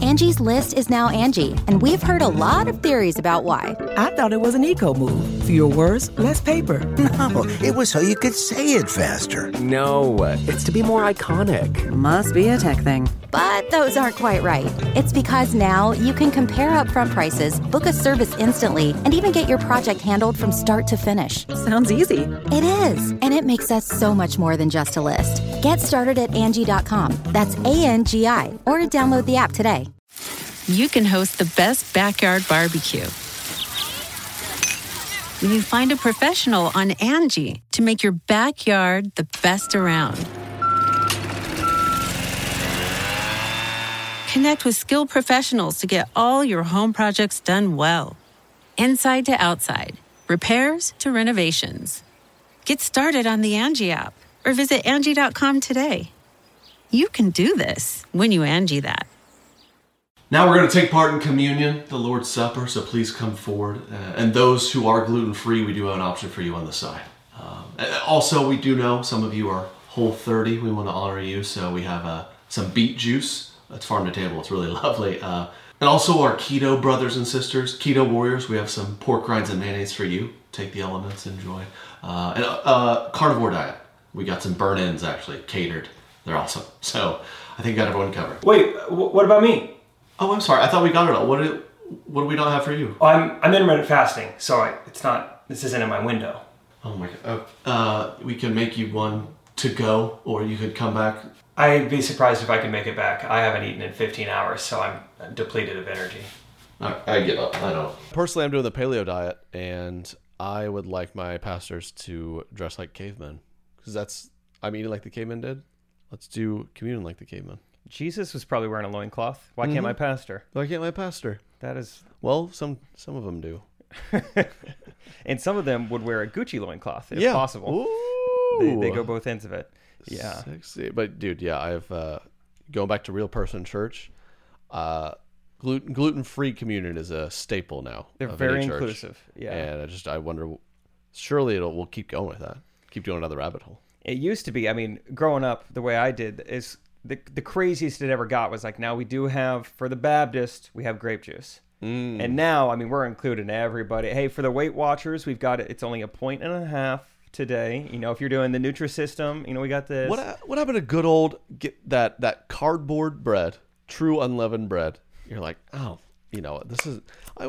Angie's List is now Angie, and we've heard a lot of theories about why. I thought it was an eco move. Fewer words, less paper. No, it was so you could say it faster. No, it's to be more iconic. Must be a tech thing. But those aren't quite right. It's because now you can compare upfront prices, book a service instantly, and even get your project handled from start to finish. Sounds easy. It is, and it makes us so much more than just a list. Get started at Angie.com. That's ANGI, or download the app today. You can host the best backyard barbecue when you find a professional on Angie to make your backyard the best around. Connect with skilled professionals to get all your home projects done well. Inside to outside, repairs to renovations. Get started on the Angie app or visit Angie.com today. You can do this when you Angie that. Now we're going to take part in communion, the Lord's Supper, so please come forward. And those who are gluten-free, we do have an option for you on the side. Also, we do know some of you are Whole30. We want to honor you, so we have some beet juice. That's farm to table. It's really lovely. And also our keto brothers and sisters, keto warriors, we have some pork rinds and mayonnaise for you. Take the elements, enjoy. And carnivore diet. We got some burn-ins, actually, catered. They're awesome. So I think we got everyone covered. Wait, what about me? Oh, I'm sorry. I thought we got it all. What do we not have for you? I'm intermittent fasting, so this isn't in my window. Oh my God. We can make you one to go, or you could come back. I'd be surprised if I could make it back. I haven't eaten in 15 hours, so I'm depleted of energy. I give up. I know. Personally, I'm doing the paleo diet, and I would like my pastors to dress like cavemen, because I'm eating like the cavemen did. Let's do communion like the cavemen. Jesus was probably wearing a loincloth. Why can't my pastor? Why can't my pastor? That is... Well, some of them do. And some of them would wear a Gucci loincloth, if possible. Ooh. They go both ends of it. Yeah. Sexy. But, dude, yeah, I've... going back to Real Person Church, gluten-free communion is a staple now. They're very inclusive. Yeah. And I wonder... Surely we'll keep going with that. Keep doing another rabbit hole. It used to be, I mean, growing up, the way I did is... The craziest it ever got was like, now we do have, for the Baptist, we have grape juice. And now, I mean, we're including everybody. Hey, for the Weight Watchers, we've got it. It's only 1.5 points today. You know, if you're doing the Nutrisystem, you know, we got this. What happened to good old that cardboard bread, true unleavened bread? You're like, oh, you know, this is.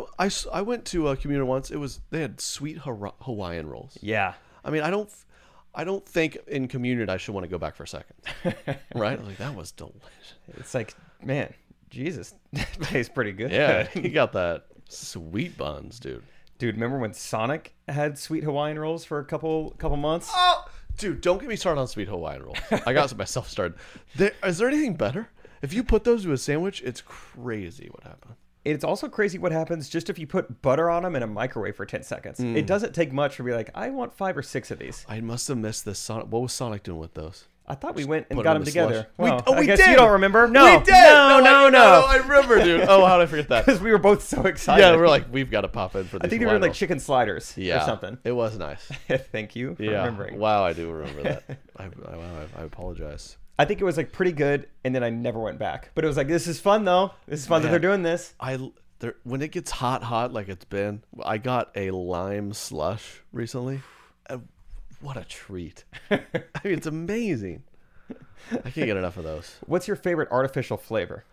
I went to a communion once. They had sweet Hawaiian rolls. Yeah. I mean, I don't think in communion I should want to go back for a second. Right? Like, that was delicious. It's like, man, Jesus, tastes pretty good. Yeah, you got that sweet buns, dude. Dude, remember when Sonic had sweet Hawaiian rolls for a couple months? Oh, dude, don't get me started on sweet Hawaiian rolls. I got myself started. Is there anything better? If you put those to a sandwich, it's crazy what happens. It's also crazy what happens just if you put butter on them in a microwave for 10 seconds. It doesn't take much to be like, I want 5 or 6 of these. I must have missed this. What was Sonic doing with those? I thought we went and got them together. Well, we did. You don't remember? No. We did. No, I remember, dude. Oh, how did I forget that? Because we were both so excited. Yeah, we're like, we've got to pop in for these. I think they were like chicken sliders or something. It was nice. Thank you for remembering. Wow, I do remember that. I apologize. I think it was like pretty good, and then I never went back. But it was like, this is fun, though. This is fun that they're doing this. When it gets hot like it's been, I got a lime slush recently. What a treat. I mean, it's amazing. I can't get enough of those. What's your favorite artificial flavor?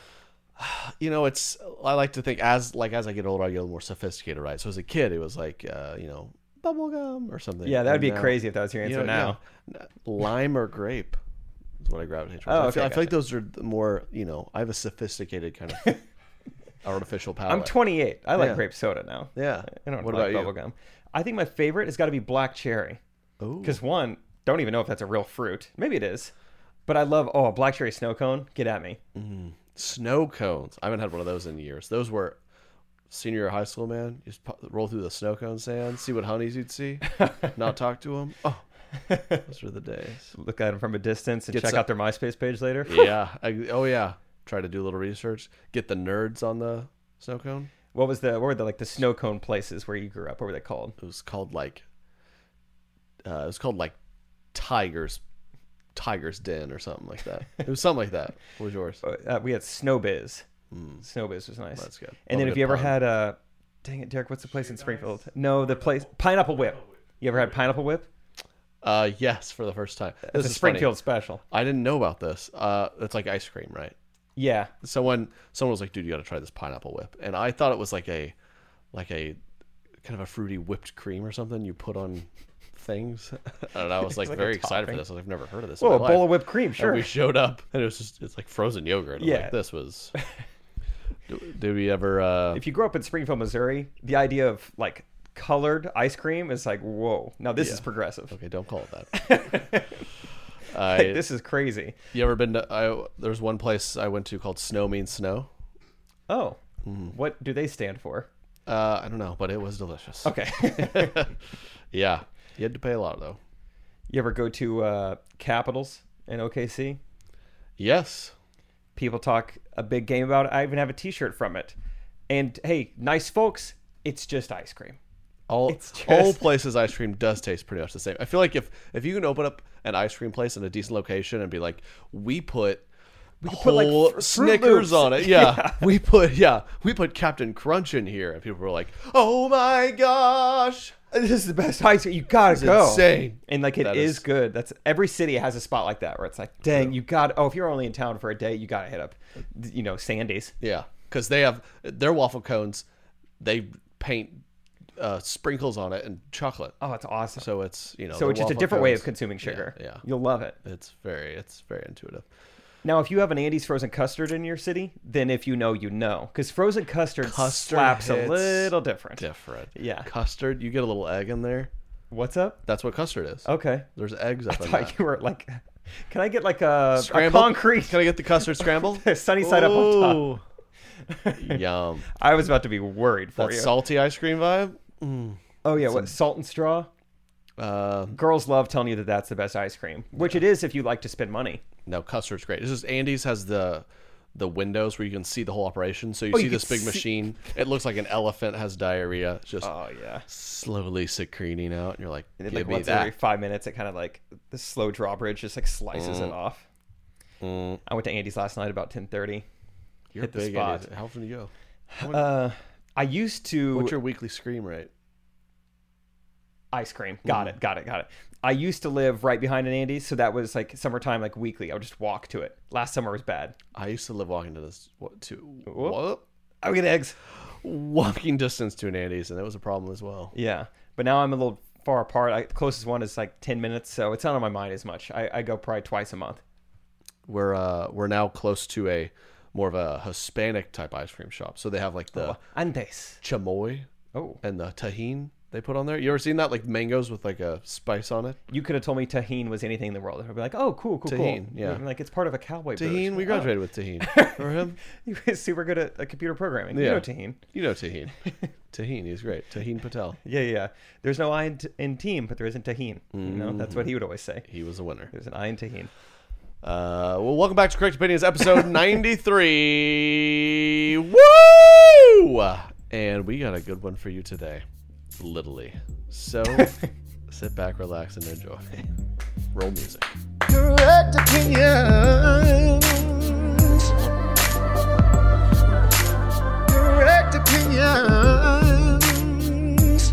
You know, I like to think as I get older, I get a little more sophisticated, right? So as a kid, it was like, bubble gum or something. Yeah, that would be crazy if that was your answer now. Lime or grape is what I gravitate towards. I feel like those are the more, I have a sophisticated kind of artificial palate. I'm 28. I like grape soda now. Yeah. I don't what like about bubble gum. I think my favorite has got to be black cherry. Because one, don't even know if that's a real fruit. Maybe it is. But I love, a black cherry snow cone. Get at me. Snow cones. I haven't had one of those in years. Those were senior year of high school, man. You just roll through the snow cone stand, see what honeys you'd see, not talk to them. Oh, those were the days. Look at them from a distance and check out their MySpace page later. Yeah. Try to do a little research. Get the nerds on the snow cone. What were the snow cone places where you grew up? What were they called? It was called like Tiger's Den or something like that. It was something like that. What was yours? We had Snow Biz. Snowbiz was nice. That's good. And Love then a if good you ever pun. had dang it, Derek, what's the place in Springfield? No, the place Pineapple Whip. You ever had Pineapple Whip? Yes, for the first time. It's This a is Springfield funny. special. I didn't know about this. It's like ice cream, right? Yeah. Someone was like, "Dude, you got to try this Pineapple Whip," and I thought it was like a kind of a fruity whipped cream or something you put on things. And I was like, like a very excited for topping. this. I've never heard of this. Whoa, in a my bowl life. of whipped cream, sure. And we showed up, and it's like frozen yogurt. I was Yeah. like, this was. Did we ever? If you grew up in Springfield, Missouri, the idea of like colored ice cream is like, whoa. Now this is progressive. Okay, don't call it that. Like, this is crazy. You ever been to? There's one place I went to called Snow Means Snow. Oh, what do they stand for? I don't know, but it was delicious. Okay. Yeah, you had to pay a lot though. You ever go to Capitals in OKC? Yes. People talk a big game about it. I even have a T-shirt from it. And hey, nice folks, it's just ice cream. All places ice cream does taste pretty much the same. I feel like if you can open up an ice cream place in a decent location and be like, we put put, like, whole Fruit Snickers Loops. on it. Yeah. We put Captain Crunch in here, and people were like, oh my gosh, This is the best ice cream. You gotta go. insane. And like it That is is- good. That's every city has a spot like that where it's like, dang, you got. Oh, if you're only in town for a day, you gotta hit up, Sandy's. Yeah, because they have their waffle cones. They paint sprinkles on it and chocolate. Oh, it's awesome. So it's So their it's just a waffle different way of cones- consuming sugar. Yeah, You'll love it. it's very intuitive. Now, if you have an Andy's frozen custard in your city, then if you know, you know, because frozen custard Custard slaps a hits little different. Yeah. Custard, you get a little egg in there. What's up? That's what custard is. Okay. There's eggs up I in thought that. you were like, can I get like a Scrambled? concrete Can I get the custard scrambled? sunny side up on top? Yum. I was about to be worried for That you. salty ice cream vibe. Oh yeah, what salt and straw? Girls love telling you that that's the best ice cream, which it is if you like to spend money. No, custard's great. It's just Andy's has the windows where you can see the whole operation. So you Oh, see you this can big see- machine. It looks like an elephant has diarrhea. It's just Oh yeah. slowly secreting out, and you're like, And then give like me once every that. 5 minutes, it kind of like the slow drawbridge just like slices it off. I went to Andy's last night about 10:30. You're hit the big. spot. Andy's. How often do you go? I used to What's your weekly scream rate? ice cream. Got it. I used to live right behind an Andy's, so that was like summertime, like weekly. I would just walk to it. Last summer was bad. I used to live walking to this Whoop. what? I would get eggs. Walking distance to an Andy's, and that was a problem as well. Yeah, but now I'm a little far apart. The closest one is like 10 minutes, so it's not on my mind as much. I go probably twice a month. We're now close to a more of a Hispanic type ice cream shop. So they have like the Andes. chamoy Oh, and the tahine they put on there. You ever seen that? Like mangoes with like a spice on it? you could have told me tahine was anything in the world. I'd be like, oh, cool. Tahine, yeah. I'm like, it's part of a cowboy boots. Tahine, we Oh. graduated with tahine. Remember him? He was super good at computer programming. Yeah. You know tahine. You know tahine. Tahine, he's great. Tahine Patel. Yeah. There's no I in team, but there isn't tahine. You know, that's what he would always say. He was a winner. There's an I in tahine. Well, welcome back to Correct Opinions, episode 93. Woo! And we got a good one for you today. Literally. So sit back, relax, and enjoy. Roll music. Correct opinions. Correct opinions.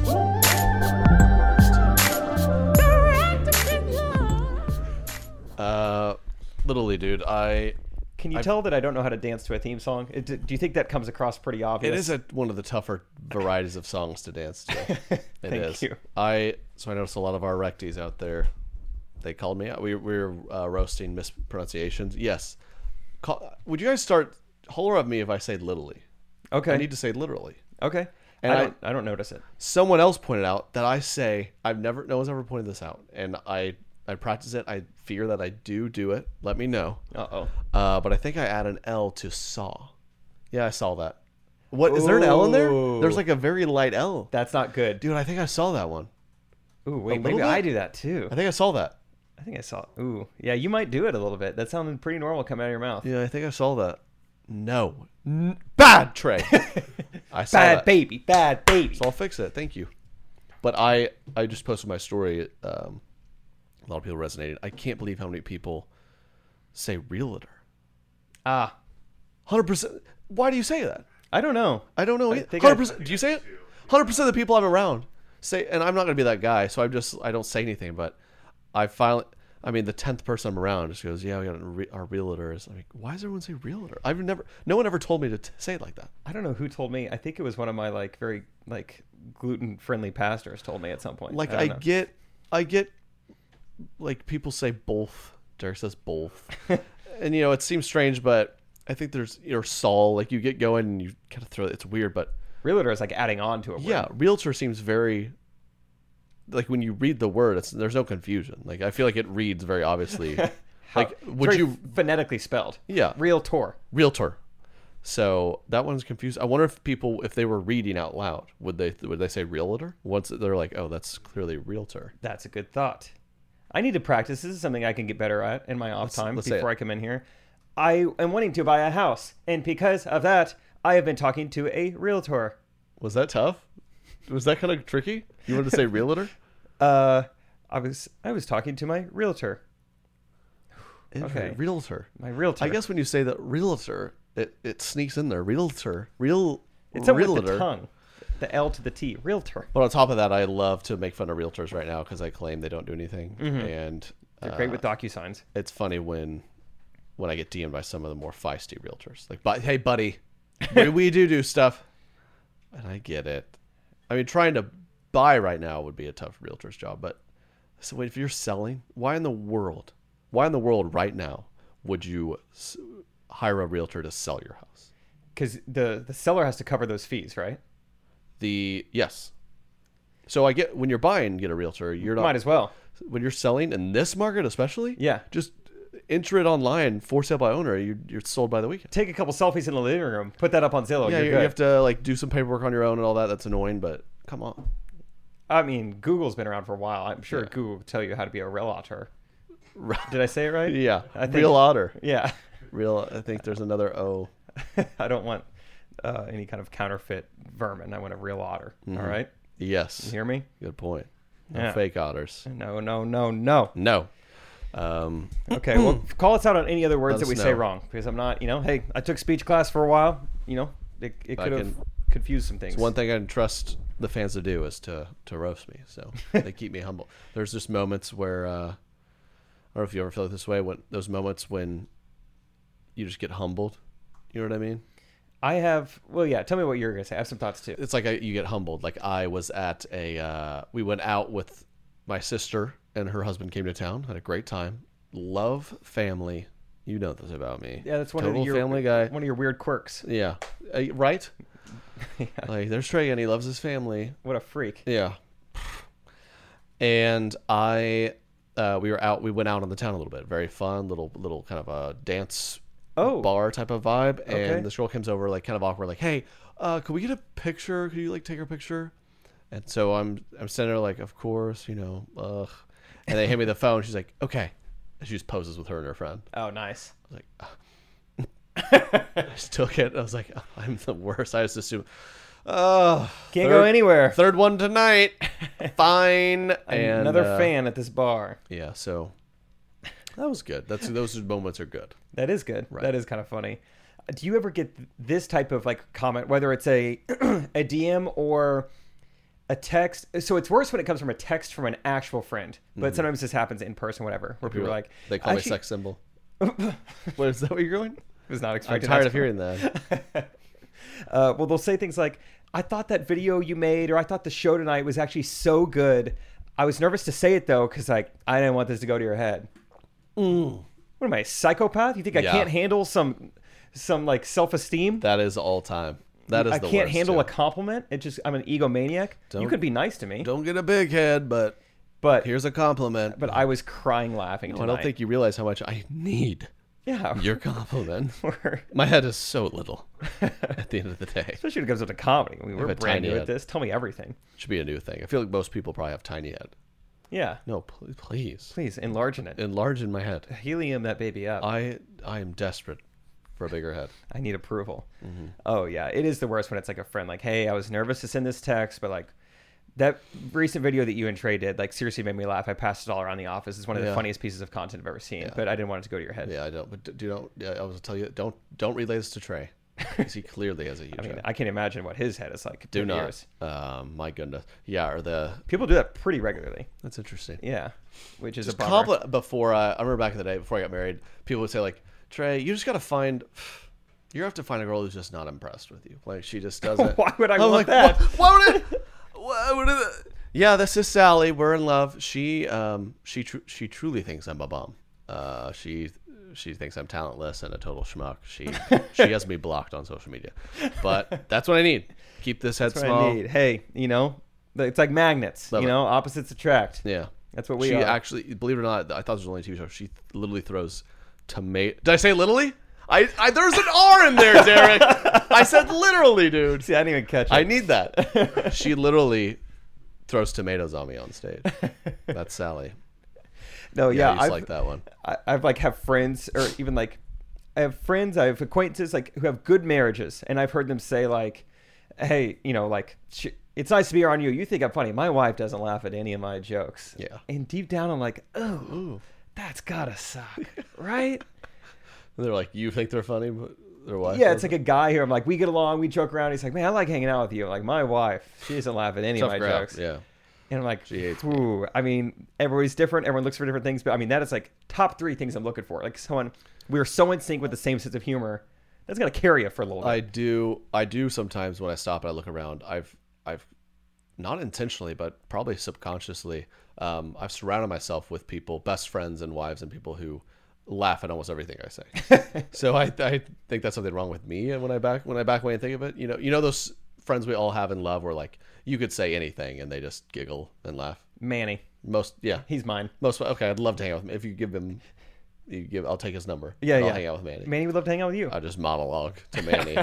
Correct opinions. Literally, dude, Can you tell that I don't know how to dance to a theme song? Do you think that comes across pretty obvious? it is one of the tougher varieties of songs to dance to. Thank you. So I noticed a lot of our recties out there. They called me out. We were roasting mispronunciations. Yes. Would you guys start holler at me if I say literally? Okay. I need to say literally. Okay. And I don't notice it. Someone else pointed out that I say no one's ever pointed this out, and I practice it. I fear that I do it. Let me know. Uh-oh. But I think I add an L to saw. Yeah, I saw that. What is there an L in there? There's like a very light L. That's not good. Dude, I think I saw that one. Ooh, wait, little maybe I bit? do that too. I think I saw that. I think I saw. Ooh, yeah, you might do it a little bit. That sounded pretty normal coming out of your mouth. Yeah, I think I saw that. No. Bad, Trey. I saw Bad that. baby, bad baby. So I'll fix it. Thank you. But I just posted my story. A lot of people resonated. I can't believe how many people say realtor. 100%. Why do you say that? I don't know. I don't know. I think 100%. Do you say it? 100% of the people I'm around say, and I'm not going to be that guy, so I don't say anything. But the 10th person I'm around just goes, yeah, we got our realtors. I'm like, why does everyone say realtor? No one ever told me to say it like that. I don't know who told me. I think it was one of my like very like gluten friendly pastors told me at some point. Like I get like people say both. Derek says both, and it seems strange, but I think there's Saul. Like you get going and you kind of throw. It's weird, but realtor is like adding on to it. Yeah, realtor seems very. Like when you read the word, there's no confusion. Like I feel like it reads very obviously. Like would you phonetically spelled? Yeah, realtor. So that one's confused. I wonder if they were reading out loud, would they say realtor? Once they're like, oh, that's clearly realtor. That's a good thought. I need to practice. This is something I can get better at in my off time before I come in here. I am wanting to buy a house, and because of that, I have been talking to a realtor. Was that tough? Was that kind of tricky? You wanted to say realtor? I was talking to my realtor. Okay, realtor. My realtor. I guess when you say that realtor, it sneaks in there. Realtor. It's up with the tongue. The L to the T. Realtor. But on top of that, I love to make fun of realtors right now because I claim they don't do anything. Mm-hmm. And they're great with DocuSigns. It's funny when I get DM'd by some of the more feisty realtors. Like, hey, buddy, we do stuff. And I get it. I mean, trying to buy right now would be a tough realtor's job. But so if you're selling, why in the world right now would you hire a realtor to sell your house? Because the seller has to cover those fees, right? Yes. So I get when you're buying, get a realtor. You're not. Might as well. When you're selling in this market, especially. Yeah. Just enter it online, for sale by owner. You're sold by the weekend. Take a couple selfies in the living room. Put that up on Zillow. Yeah, you're you good. have to like do some paperwork on your own and all that. That's annoying, but come on. I mean, Google's been around for a while. I'm sure Google will tell you how to be a realtor. Did I say it right? Yeah. I think, realtor. Yeah. I think there's another O. I don't want any kind of counterfeit vermin. I want a real otter. Mm-hmm. All right. Yes. You hear me? Good point. No fake otters. No. No. Okay. Well, call us out on any other words that we say wrong, because I'm not. Hey, I took speech class for a while. It could have confused some things. It's one thing I trust the fans to do is to roast me. So they keep me humble. There's just moments where I don't know if you ever feel this way. When those moments when you just get humbled. You know what I mean? I have. Well, yeah. Tell me what you're gonna say. I have some thoughts too. It's like you get humbled. Like I was at we went out with my sister and her husband came to town. Had a great time. Love family. You know this about me. Yeah, that's one Total of your family guy. One of your weird quirks. Yeah. Right. Yeah. Like there's Trey and he loves his family. What a freak. Yeah. And we were out. We went out on the town a little bit. Very fun. Little kind of a dance. Bar type of vibe, and this girl comes over like kind of awkward, like, "Hey, could we get a picture? Could you like take our picture?" And so I'm sending her like, "Of course, And they hand me the phone. She's like, "Okay," and she just poses with her and her friend. Oh, nice. I was like, I just took it. I was like, I'm the worst. I just assume, can't go anywhere. Third one tonight. Fine. Another fan at this bar. Yeah. So. That was good. Those moments are good. That is good. Right. That is kind of funny. Do you ever get this type of like comment, whether it's a a DM or a text? So it's worse when it comes from a text from an actual friend, but sometimes this happens in person, whatever, where people are like, they call me sex symbol. What is that? What you're going? Was not expecting. I'm tired of hearing that. Well, they'll say things like, "I thought that video you made, or I thought the show tonight was actually so good. I was nervous to say it though, because like I didn't want this to go to your head." What am I, a psychopath? You think I can't handle some like self-esteem? That is all time. That is I the can't worst, handle too. a compliment. I'm an egomaniac. You could be nice to me. Don't get a big head, but here's a compliment. But I was crying laughing tonight. I don't think you realize how much I need your compliment. My head is so little at the end of the day. Especially when it comes up to comedy. I mean, we're brand new at this. Tell me everything. Should be a new thing. I feel like most people probably have tiny head. Yeah. No, please. Please, enlarge in it. Enlarge in my head. Helium that baby up. I am desperate for a bigger head. I need approval. Mm-hmm. Oh, yeah. It is the worst when it's like a friend. Like, hey, I was nervous to send this text, but like that recent video that you and Trey did, like seriously made me laugh. I passed it all around the office. It's one of the funniest pieces of content I've ever seen, but I didn't want it to go to your head. Yeah, I don't. But I will tell you, don't relay this to Trey. 'Cause he clearly has a huge I mean, head. I can't imagine what his head is like. Do compared to not. yours. My goodness. Yeah, or the... People do that pretty regularly. That's interesting. Yeah, which is Just a bummer. before, I remember back in the day, before I got married, people would say, like, Trey, you just got to find... You have to find a girl who's just not impressed with you. Like, she just doesn't... Why would I I'm want like, that? Why would I... Why would I... Yeah, this is Sally. We're in love. She truly thinks I'm a bum. She thinks I'm talentless and a total schmuck. She has me blocked on social media. But that's what I need. Keep this head That's what small. I need. Hey, it's like magnets. Love it. Opposites attract. Yeah. That's what we She are. actually, believe it or not, I thought this was only a TV show. She literally throws tomato. Did I say literally? There's an R in there, Derek. I said literally, dude. See, I didn't even catch it. I need that. She literally throws tomatoes on me on stage. That's Sally. No, yeah, I used to like that one. I've like have friends, or even like I have friends, I have acquaintances like who have good marriages, and I've heard them say like, "Hey, it's nice to be around you. You think I'm funny. My wife doesn't laugh at any of my jokes." Yeah. And deep down, I'm like, "Oh, that's gotta suck, right?" And they're like, you think they're funny, but their wife. Yeah, it's like a guy here. I'm like, we get along, we joke around. He's like, man, I like hanging out with you. Like my wife, she doesn't laugh at any tough of my crowd. jokes. Yeah. And I'm like, She hates ooh, I mean, everybody's different. Everyone looks for different things. But I mean, that is like top 3 things I'm looking for. Like we're so in sync with the same sense of humor. That's going to carry you for a little bit. I do sometimes when I stop and I look around, I've not intentionally, but probably subconsciously, I've surrounded myself with people, best friends and wives and people who laugh at almost everything I say. So I think that's something wrong with me. And when I back away and think of it, you know those friends we all have in love where like you could say anything and they just giggle and laugh. Manny. He's mine. Okay, I'd love to hang out with him. If you give him, I'll take his number. Yeah, I'll yeah. hang out with Manny. Manny would love to hang out with you. I'll just monologue to Manny.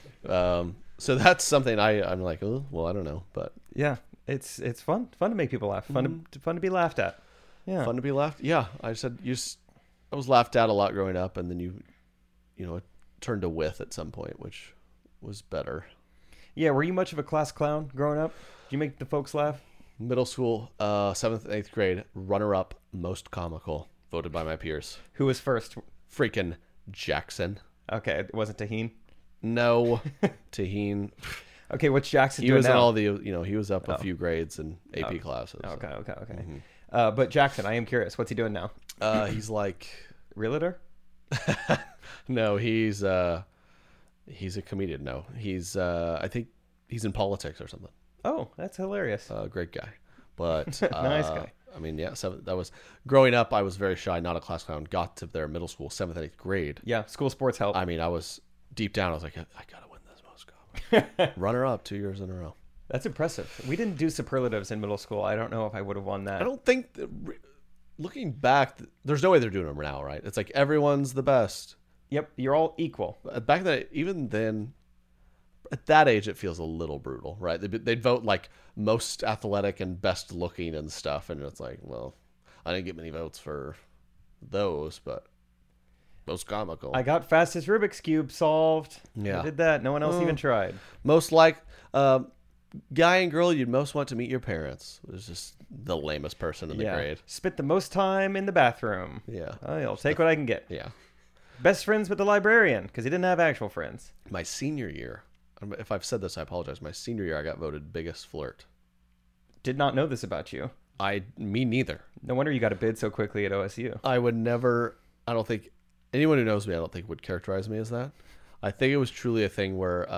So that's something I'm like, oh, well, I don't know, but yeah, it's fun to make people laugh, fun to be laughed at. Yeah, fun to be laughed. Yeah, I was laughed at a lot growing up, and then it turned to with at some point, which was better. Yeah, were you much of a class clown growing up? Did you make the folks laugh? Middle school, 7th and 8th grade, runner-up, most comical, voted by my peers. Who was first? Freaking Jackson. Okay, it wasn't Taheen? No, Taheen. Okay, what's Jackson He doing was in now? all the, he was up a few grades in AP classes. Okay. But Jackson, I am curious. What's he doing now? He's like... Realtor? No, he's a comedian. No, he's I think he's in politics or something. Oh, that's hilarious. Great guy, but Nice guy. I mean, yeah. That was growing up. I was very shy, not a class clown. Got to their middle school, 7th and 8th grade. Yeah, school sports help. I mean, I was deep down. I was like, I gotta win this most comic. Runner up 2 years in a row. That's impressive. We didn't do superlatives in middle school. I don't know if I would have won that. I don't think. Looking back, there's no way they're doing them now, right? It's like everyone's the best. Yep, you're all equal. Back then, even then, at that age, it feels a little brutal, right? They'd vote like most athletic and best looking and stuff, and it's like, well, I didn't get many votes for those, but most comical. I got fastest Rubik's Cube solved. Yeah. I did that. No one else even tried. Most guy and girl you'd most want to meet your parents. It was just the lamest person in the grade. Spent the most time in the bathroom. Yeah. I'll take what I can get. Yeah. Best friends with the librarian because he didn't have actual friends. My senior year, if I've said this, I apologize. My senior year, I got voted biggest flirt. Did not know this about you. Me neither. No wonder you got a bid so quickly at OSU. I would never, I don't think, anyone who knows me, I don't think would characterize me as that. I think it was truly a thing where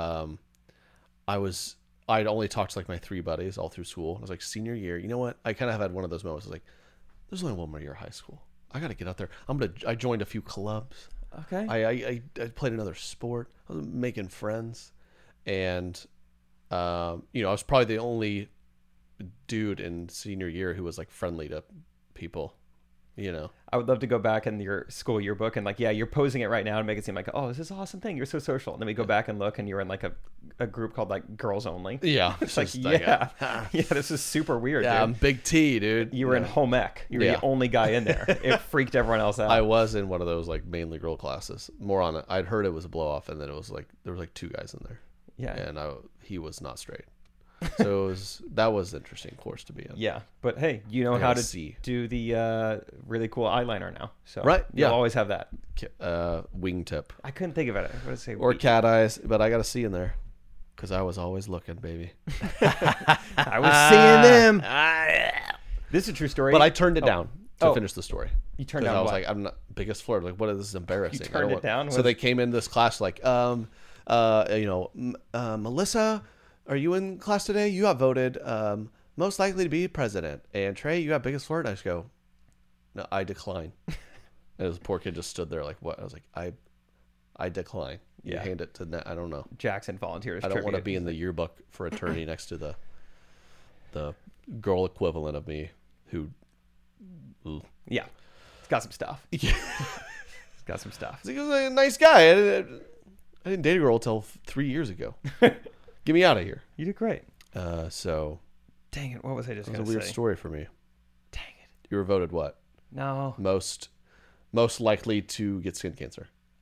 I'd only talked to like my 3 buddies all through school. I was like, senior year, you know what? I kind of had one of those moments. I was like, there's only one more year of high school. I got to get out there. I joined a few clubs. Okay. I played another sport. I was making friends. And, I was probably the only dude in senior year who was like friendly to people, I would love to go back in your school yearbook and like, yeah, you're posing it right now and make it seem like, oh, this is an awesome thing. You're so social. And then we go back and look and you're in like a group called like Girls Only. Yeah. It's like, yeah, this is super weird. Yeah, dude. I'm Big T, dude. You were in home ec. You were Yeah. the only guy in there. It freaked everyone else out. I was in one of those like mainly girl classes. More on it. I'd heard it was a blow off, and then it was like there were like 2 guys in there. Yeah. And he was not straight. So that was an interesting course to be in. Yeah, but hey, you know I how gotta to see. do the really cool eyeliner now. So Right, you'll yeah. always have that. Wingtip I couldn't think of it. What did I say? or cat eyes, but I got a C in there because I was always looking, baby. I was seeing them. This is a true story. But I turned it down to Oh. finish the story. You turned 'Cause down I was what? like, I'm not biggest flirt. Like, what is this? Is embarrassing. I don't turned it want- down? So Was- they came in this class like, Melissa, are you in class today? You got voted most likely to be president. And Trey, you got biggest flirt. I just go, no, I decline. And this poor kid just stood there like, what? I was like, I decline. You Yeah. hand it to I don't know. Jackson volunteers. I don't want to trivia. be in the yearbook for attorney next to the girl equivalent of me who. Ooh. Yeah, it's got some stuff. Yeah. It's got some stuff. He was a nice guy. I didn't date a girl until 3 years ago. Get me out of here. You did great. So Dang it! What was I just it was going a to weird say? story for me. Dang it! You were voted what? No. Most likely to get skin cancer.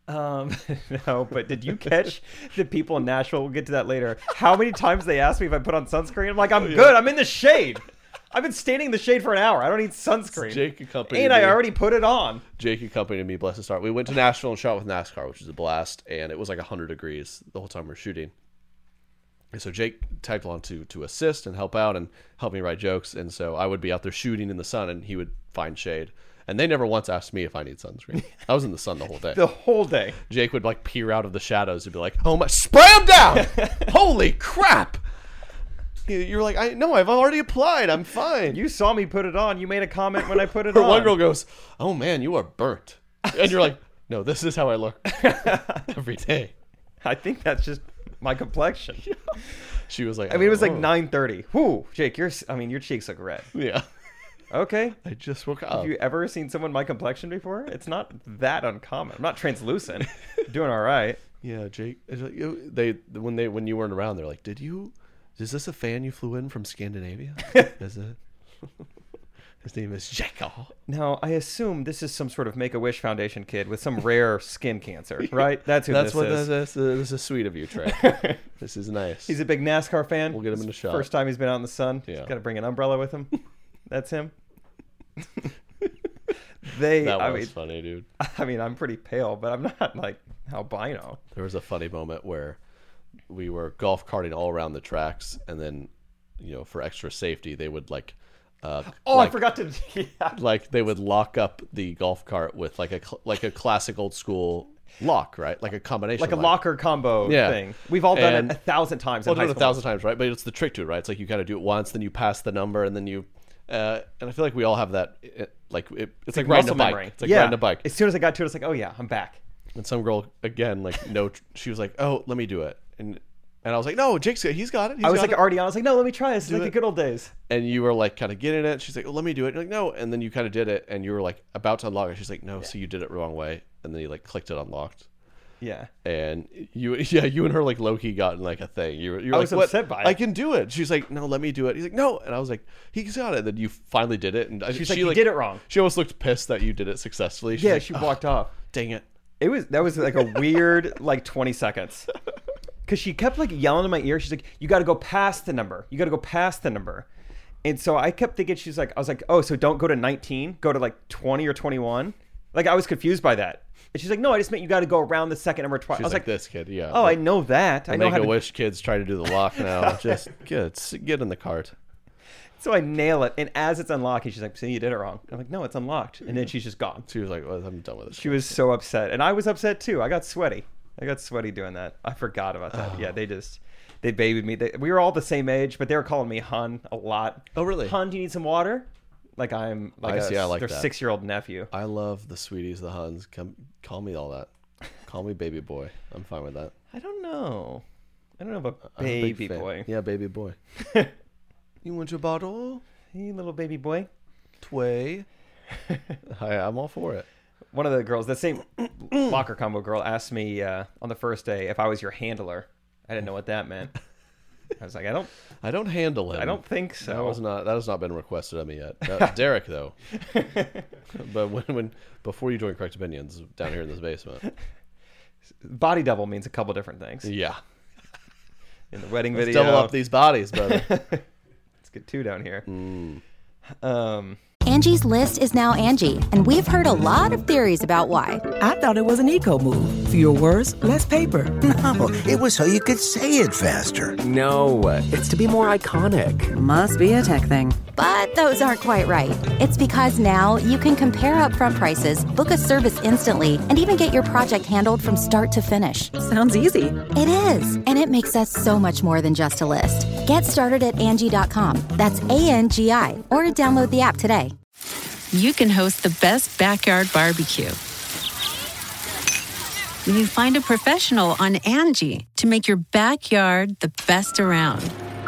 No, but did you catch the people in Nashville? We'll get to that later. How many times they asked me if I put on sunscreen? I'm like, I'm good. I'm in the shade. I've been standing in the shade for an hour. I don't need sunscreen. Jake accompanied And me. I already put it on. Jake accompanied me, bless his heart. We went to Nashville and shot with NASCAR, which was a blast, and it was like 100 degrees the whole time we were shooting. And so Jake tagged along to assist and help out and help me write jokes. And so I would be out there shooting in the sun, and he would find shade. And they never once asked me if I need sunscreen. I was in the sun the whole day. The whole day. Jake would like peer out of the shadows and be like, "Oh my, spray him down! Holy crap!" You're like, I've already applied. I'm fine. You saw me put it on. You made a comment when I put it Or on. one girl goes, "Oh man, you are burnt," and you're like, "No, this is how I look every day." I think that's just my complexion. She was like, I mean, it was like "Oh." 9:30. Whoo, Jake, your cheeks look red. Yeah. Okay. I just woke up. Have you ever seen someone my complexion before? It's not that uncommon. I'm not translucent. Doing all right. Yeah, Jake. It's like, when you weren't around, they're like, Is this a fan you flew in from Scandinavia? Is it? His name is Jackal. Now, I assume this is some sort of Make-A-Wish Foundation kid with some rare skin cancer, right? That's who That's this what is. this is sweet of you, Trey. This is nice. He's a big NASCAR fan. We'll get him in the shot. First time he's been out in the sun. Yeah. He's got to bring an umbrella with him. That's him. That was funny, dude. I mean, I'm pretty pale, but I'm not like albino. There was a funny moment where we were golf carting all around the tracks, and then, for extra safety, they would I forgot to. Yeah. like they would lock up the golf cart with like a classic old school lock, right? Like a combination, Like a locker combo Yeah. thing. We've all done And- it 1,000 times. Well, in high done it school. 1,000 times, right? But it's the trick to it, right? It's like you kind of do it once, then you pass the number, and then you. And I feel like we all have that. It's like riding a muscle bike. memory. It's like riding a bike. As soon as I got to it, I was like, oh yeah, I'm back. And some girl again, like no, she was like, "Oh, let me do it," and I was like, "No, Jake's he's got it." I was like already on. I was like, no, let me try this. It's like the it. good old days. And you were like kind of getting it. She's like, "Oh, let me do it." You're like, "No," and then you kind of did it, and you were like about to unlock it. She's like, "No, so you did it wrong way," and then you like clicked it unlocked. Yeah. And you and her like low key got in like a thing. You're I like, was what? upset by it. I can do it. She's like, "No, let me do it." He's like, "No," and I was like, "He's got it." And then you finally did it, and She's like, you did it wrong. She almost looked pissed that you did it successfully. She's Yeah, like, she "Oh, walked off. Dang it. That was like a weird like 20 seconds. Because she kept like yelling in my ear. She's like, you got to go past the number. You got to go past the number. And so I kept thinking, I was like, oh, so don't go to 19, go to like 20 or 21. Like I was confused by that. And she's like, no, I just meant you got to go around the second number twice. She's I was like, this kid, yeah. oh, I know that. I know how to. Make-A-Wish kids try to do the lock now. Just get in the cart. So I nail it. And as it's unlocking, she's like, see, you did it wrong. I'm like, no, it's unlocked. And then she's just gone. She was like, well, I'm done with it. She was so upset. And I was upset too. I got sweaty doing that. I forgot about that. Yeah, they babied me. We were all the same age, but they were calling me Hun a lot. Oh, really? Hun, do you need some water? Like I'm like I like their that. 6-year-old nephew. I love the sweeties, the Huns. Come, call me all that. Call me baby boy. I'm fine with that. I don't know about I'm a big baby fan. boy. Yeah, baby boy. You want your bottle? Hey, little baby boy. Tway. Hi, I'm all for it. One of the girls, the same locker combo girl, asked me on the first day if I was your handler. I didn't know what that meant. I was like, I don't handle him. I don't think so. That has not been requested of me yet. Derek though. But when before you joined Correct Opinions down here in this basement. Body double means a couple different things. Yeah. in the wedding Let's video. double up these bodies, brother. Let's get 2 down here. Angie's List is now Angie, and we've heard a lot of theories about why. I thought it was an eco move. Fewer words, less paper. No, it was so you could say it faster. No, it's to be more iconic. Must be a tech thing. But those aren't quite right. It's because now you can compare upfront prices, book a service instantly, and even get your project handled from start to finish. Sounds easy. It is, and it makes us so much more than just a list. Get started at Angie.com. That's ANGI, or download the app today. You can host the best backyard barbecue when you find a professional on Angie to make your backyard the best around.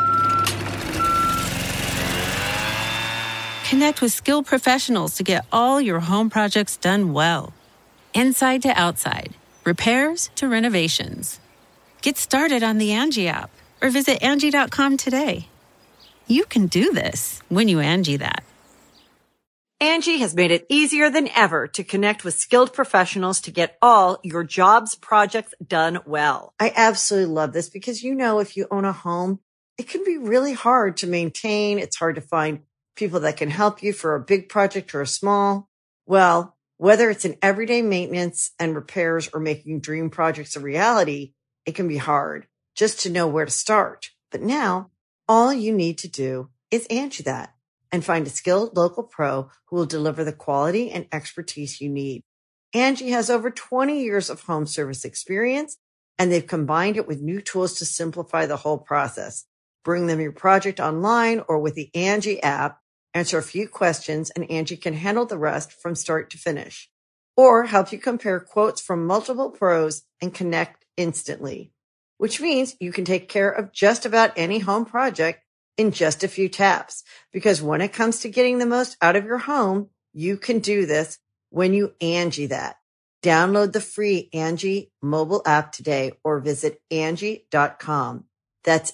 Connect with skilled professionals to get all your home projects done well. Inside to outside, repairs to renovations. Get started on the Angie app or visit Angie.com today. You can do this when you Angie that. Angie has made it easier than ever to connect with skilled professionals to get all your jobs projects done well. I absolutely love this because, if you own a home, it can be really hard to maintain. It's hard to find people that can help you for a big project or a small. Well, whether it's in everyday maintenance and repairs or making dream projects a reality, it can be hard just to know where to start. But now all you need to do is Angie that and find a skilled local pro who will deliver the quality and expertise you need. Angie has over 20 years of home service experience, and they've combined it with new tools to simplify the whole process. Bring them your project online or with the Angie app, answer a few questions, and Angie can handle the rest from start to finish. Or help you compare quotes from multiple pros and connect instantly, which means you can take care of just about any home project in just a few taps. Because when it comes to getting the most out of your home, you can do this when you Angie that. Download the free Angie mobile app today or visit Angie.com. That's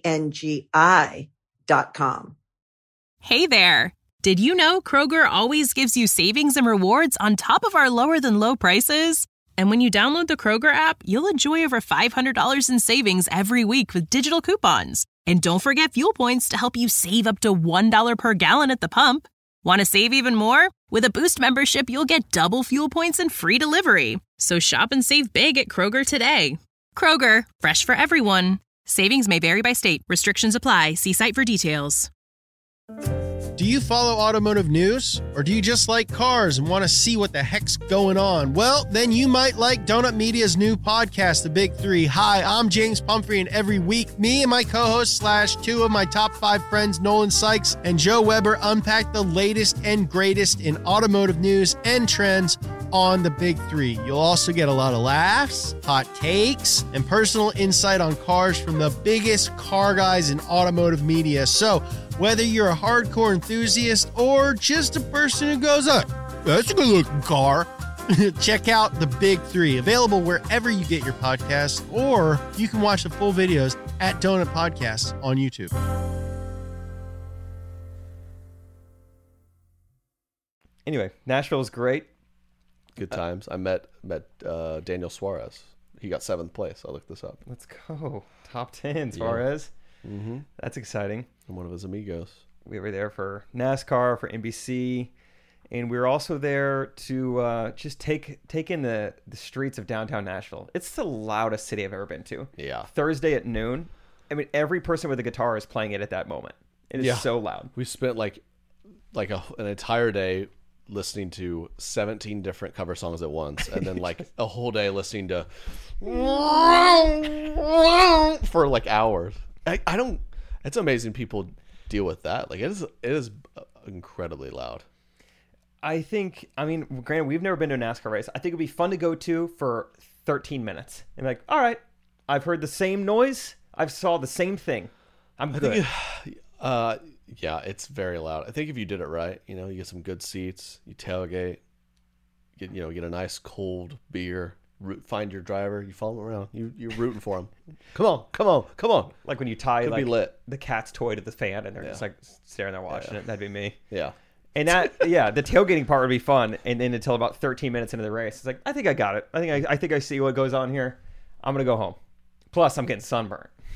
ANGI.com. Hey there. Did you know Kroger always gives you savings and rewards on top of our lower than low prices? And when you download the Kroger app, you'll enjoy over $500 in savings every week with digital coupons. And don't forget fuel points to help you save up to $1 per gallon at the pump. Want to save even more? With a Boost membership, you'll get double fuel points and free delivery. So shop and save big at Kroger today. Kroger, fresh for everyone. Savings may vary by state. Restrictions apply. See site for details. Do you follow automotive news? Or do you just like cars and want to see what the heck's going on? Well, then you might like Donut Media's new podcast, The Big Three. Hi, I'm James Pumphrey, and every week, me and my co-host / 2 of my top 5 friends, Nolan Sykes and Joe Weber, unpack the latest and greatest in automotive news and trends on The Big Three. You'll also get a lot of laughs, hot takes, and personal insight on cars from the biggest car guys in automotive media. So, whether you're a hardcore enthusiast or just a person who goes, that's a good-looking car, check out The Big Three, available wherever you get your podcasts, or you can watch the full videos at Donut Podcasts on YouTube. Anyway, Nashville is great. Good times. I met Daniel Suarez. He got 7th place. I looked this up. Let's go. Top 10, Suarez. Yeah. Mm-hmm. That's exciting. And one of his amigos. We were there for NASCAR, for NBC, and we were also there to just take in the streets of downtown Nashville. It's the loudest city I've ever been to. Yeah. Thursday at noon. I mean, every person with a guitar is playing it at that moment. It is so loud. We spent like an entire day listening to 17 different cover songs at once, and then like a whole day listening to for like hours. I don't. It's amazing people deal with that. Like it is incredibly loud. I mean, granted, we've never been to a NASCAR race. I think it'd be fun to go to for 13 minutes and be like, all right, I've heard the same noise. I've saw the same thing. I'm good. Yeah, it's very loud. I think if you did it right, you get some good seats, you tailgate, get a nice cold beer, find your driver, you follow him around, you're rooting for him. Come on. Like when you tie be lit. the cat's toy to the fan and they're just like staring there watching it. That'd be me. Yeah. And that, the tailgating part would be fun. And then until about 13 minutes into the race, it's like, I think I got it. I think I see what goes on here. I'm going to go home. Plus, I'm getting sunburned.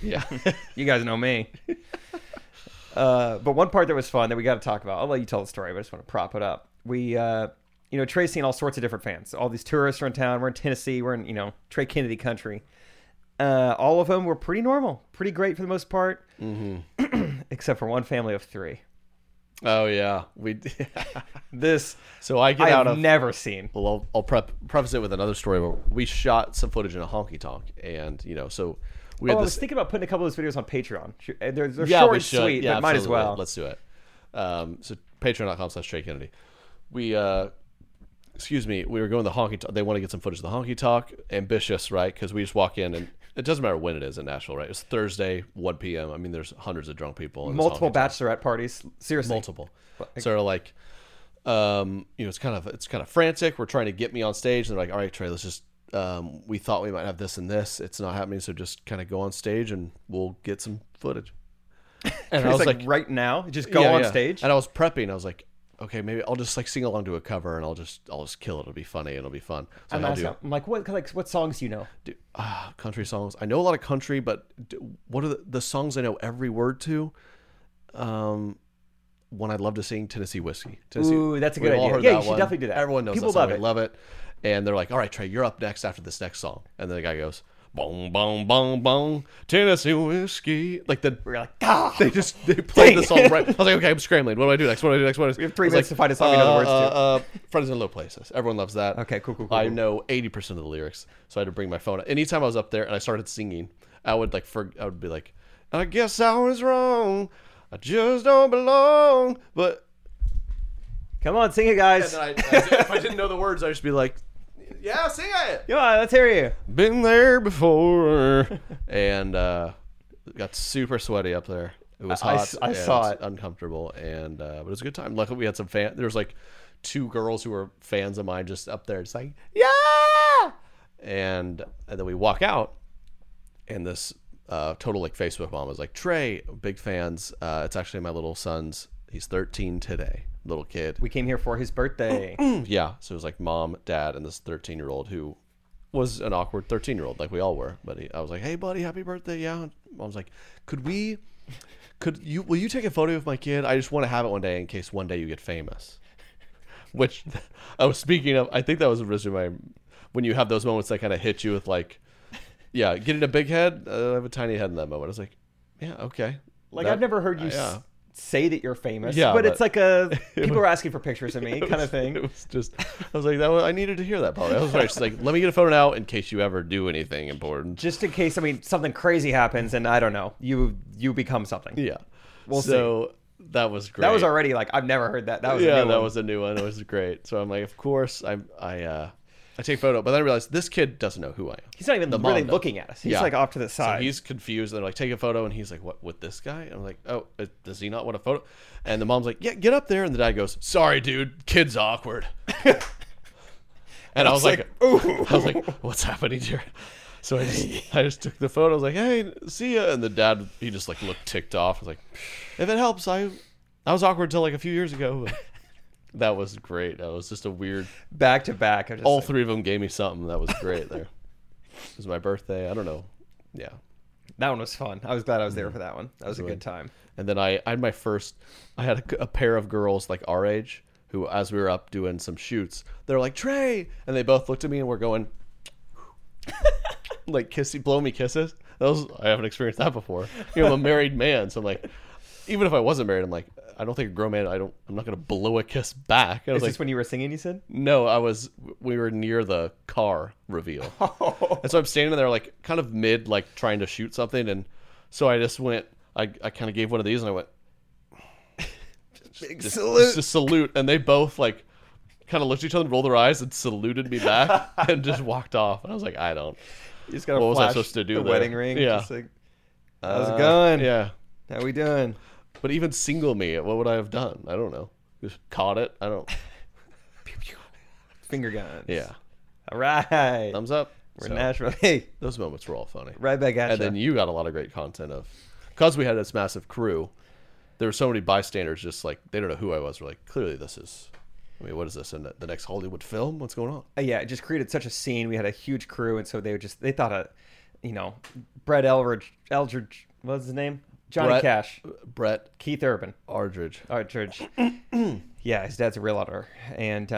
Yeah. You guys know me. But one part that was fun that we got to talk about, I'll let you tell the story, but I just want to prop it up. We, Trey's seen all sorts of different fans. All these tourists are in town. We're in Tennessee. We're in, Trey Kennedy country. All of them were pretty normal, pretty great for the most part, except for one family of 3. Oh yeah, this. So I get out of never seen. Well, I'll preface it with another story where we shot some footage in a honky tonk, and so we had I this. was thinking about putting a couple of those videos on Patreon. They're Yeah, short we and should. sweet, Yeah, but might as absolutely. well. Let's do it. So patreon.com/Trey Kennedy. We we were going to the honky tonk. They want to get some footage of the honky tonk. Ambitious, right? Because we just walk in and it doesn't matter when it is in Nashville, right? It's Thursday, 1 p.m. I mean, there's hundreds of drunk people. In Multiple this honky tonk. bachelorette parties. Seriously. Multiple. So they're like, it's kind of frantic. We're trying to get me on stage. And they're like, all right, Trey, let's just, we thought we might have this and this. It's not happening. So just kind of go on stage and we'll get some footage. And I was like, right now, just go on stage. And I was prepping. I was like, okay, maybe I'll just like sing along to a cover and I'll just kill it. It'll be funny and it'll be fun. So I'm like, what songs do you know? Country songs. I know a lot of country, but what are the songs I know every word to? One I'd love to sing, Tennessee Whiskey. Ooh, that's a good idea. Yeah, you should definitely do that. Everyone knows People that song. love it. Love it. And they're like, all right, Trey, you're up next after this next song. And then the guy goes, boom, boom, boom, boom, Tennessee Whiskey. Like we're like, ah! They played the song right. I was like, okay, I'm scrambling. What do I do next? We have 3 minutes to find a song we know the words to. Friends in Low Places. Everyone loves that. Okay, cool. I know 80% of the lyrics, so I had to bring my phone. Anytime I was up there and I started singing, I would be like, I guess I was wrong. I just don't belong. But come on, sing it, guys. And if I didn't know the words, I'd just be like, yeah, sing it. Come on, let's hear you. Been there before. And got super sweaty up there. It was hot. I saw it. Uncomfortable. And but it was a good time. Luckily, we had some fans. There was like 2 girls who were fans of mine just up there just like, yeah. And then we walk out, and this total like Facebook mom was like, Trey, big fans. It's actually my little son's. He's 13 today. Little kid. We came here for his birthday. Yeah. So it was like mom, dad, and this 13-year-old who was an awkward 13-year-old, like we all were. But I was like, hey, buddy, happy birthday. Yeah. And mom's like, will you take a photo of my kid? I just want to have it one day in case one day you get famous. Which I was speaking of, I think that was originally when you have those moments that kind of hit you with like, yeah, getting a big head. I have a tiny head in that moment. I was like, yeah, okay. Like I've never heard you say that you're famous, yeah, but it's like people are asking for pictures of me kind of thing. It was just, I was like, I needed to hear that probably. I was right. Just like, let me get a photo now in case you ever do anything important. Just in case, something crazy happens and I don't know, you become something. Yeah. We'll see. That was great. That was already like, I've never heard that. That was a new one. It was great. So I'm like, of course, I take a photo, but then I realized this kid doesn't know who I am. He's not even really looking at us. He's like off to the side. So he's confused. And they're like, take a photo. And he's like, what, with this guy? And I'm like, oh, does he not want a photo? And the mom's like, yeah, get up there. And the dad goes, sorry, dude, kid's awkward. And I was like, ooh. I was like, what's happening here? So I just took the photo. I was like, hey, see ya. And the dad, he just like looked ticked off. I was like, if it helps, I was awkward until like a few years ago. That was great. That was just a weird back to back. All 3 of them gave me something. That was great there. It was my birthday. I don't know. Yeah. That one was fun. I was glad I was there for that one. That was a good time. And then I had my first, I had a pair of girls like our age who, as we were up doing some shoots, they're like, Trey. And they both looked at me and were going, like blow me kisses. I haven't experienced that before. I'm a married man. So I'm like, even if I wasn't married, I'm like, I don't think a grown man, I'm not going to blow a kiss back. Is this when you were singing, you said? No, we were near the car reveal. And so I'm standing there like kind of mid, like trying to shoot something. And so I just went, I kind of gave one of these and I went, big salute. Just salute. And they both like kind of looked at each other and rolled their eyes and saluted me back and just walked off. And I was like, you just got to what was I supposed to do the there? Wedding ring. Yeah. Just like, how's it going? Yeah. How we doing? But even single me, what would I have done? I don't know. Just caught it. I don't. Finger guns. Yeah. All right. Thumbs up. We're in Nashville. Hey. Those moments were all funny. Right back at you. And then you got a lot of great content because we had this massive crew, there were so many bystanders just like, they don't know who I was. We're like, clearly this is, what is this? In the next Hollywood film? What's going on? Yeah, it just created such a scene. We had a huge crew. And so they thought Brett Eldridge, what's his name? Johnny Cash. Brett. Keith Urban. Aldridge. Yeah, his dad's a realtor. And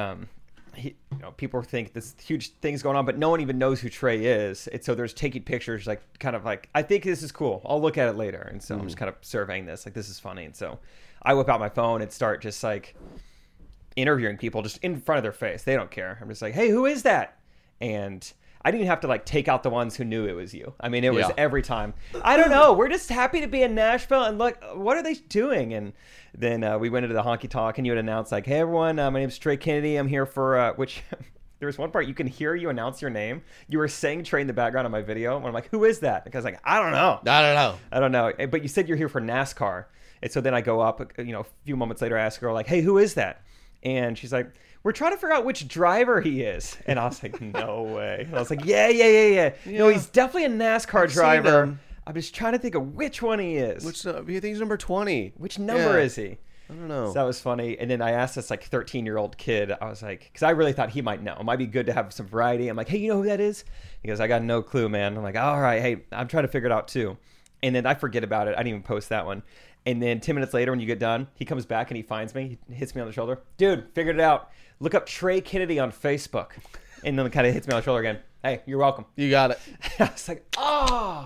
people think this huge thing's going on, but no one even knows who Trey is. And so there's taking pictures, like, kind of like, I think this is cool. I'll look at it later. And so I'm just kind of surveying this. Like, this is funny. And so I whip out my phone and start just, like, interviewing people just in front of their face. They don't care. I'm just like, hey, who is that? And I didn't have to, like, take out the ones who knew it was you. I mean, it was every time. I don't know. We're just happy to be in Nashville. And look, what are they doing? And then we went into the honky tonk, and you would announce, like, hey, everyone, my name's Trey Kennedy. I'm here for, which there was one part you can hear you announce your name. You were saying Trey in the background of my video. And I'm like, who is that? Because, like, I don't know. But you said you're here for NASCAR. And so then I go up, a few moments later, I ask her, like, hey, who is that? And she's like, we're trying to figure out which driver he is. And I was like, no way. And I was like, yeah. No, he's definitely a NASCAR driver. I'm just trying to think of which one he is. Which I think he's number 20. Which number is he? I don't know. So that was funny. And then I asked this, like, 13-year-old kid. I was like, because I really thought he might know. It might be good to have some variety. I'm like, hey, you know who that is? He goes, I got no clue, man. I'm like, all right, hey, I'm trying to figure it out too. And then I forget about it. I didn't even post that one. And then 10 minutes later, when you get done, he comes back and he finds me. He hits me on the shoulder. Dude, figured it out. Look up Trey Kennedy on Facebook. And then kind of hits me on the shoulder again. Hey, you're welcome. You got it. I was like, oh.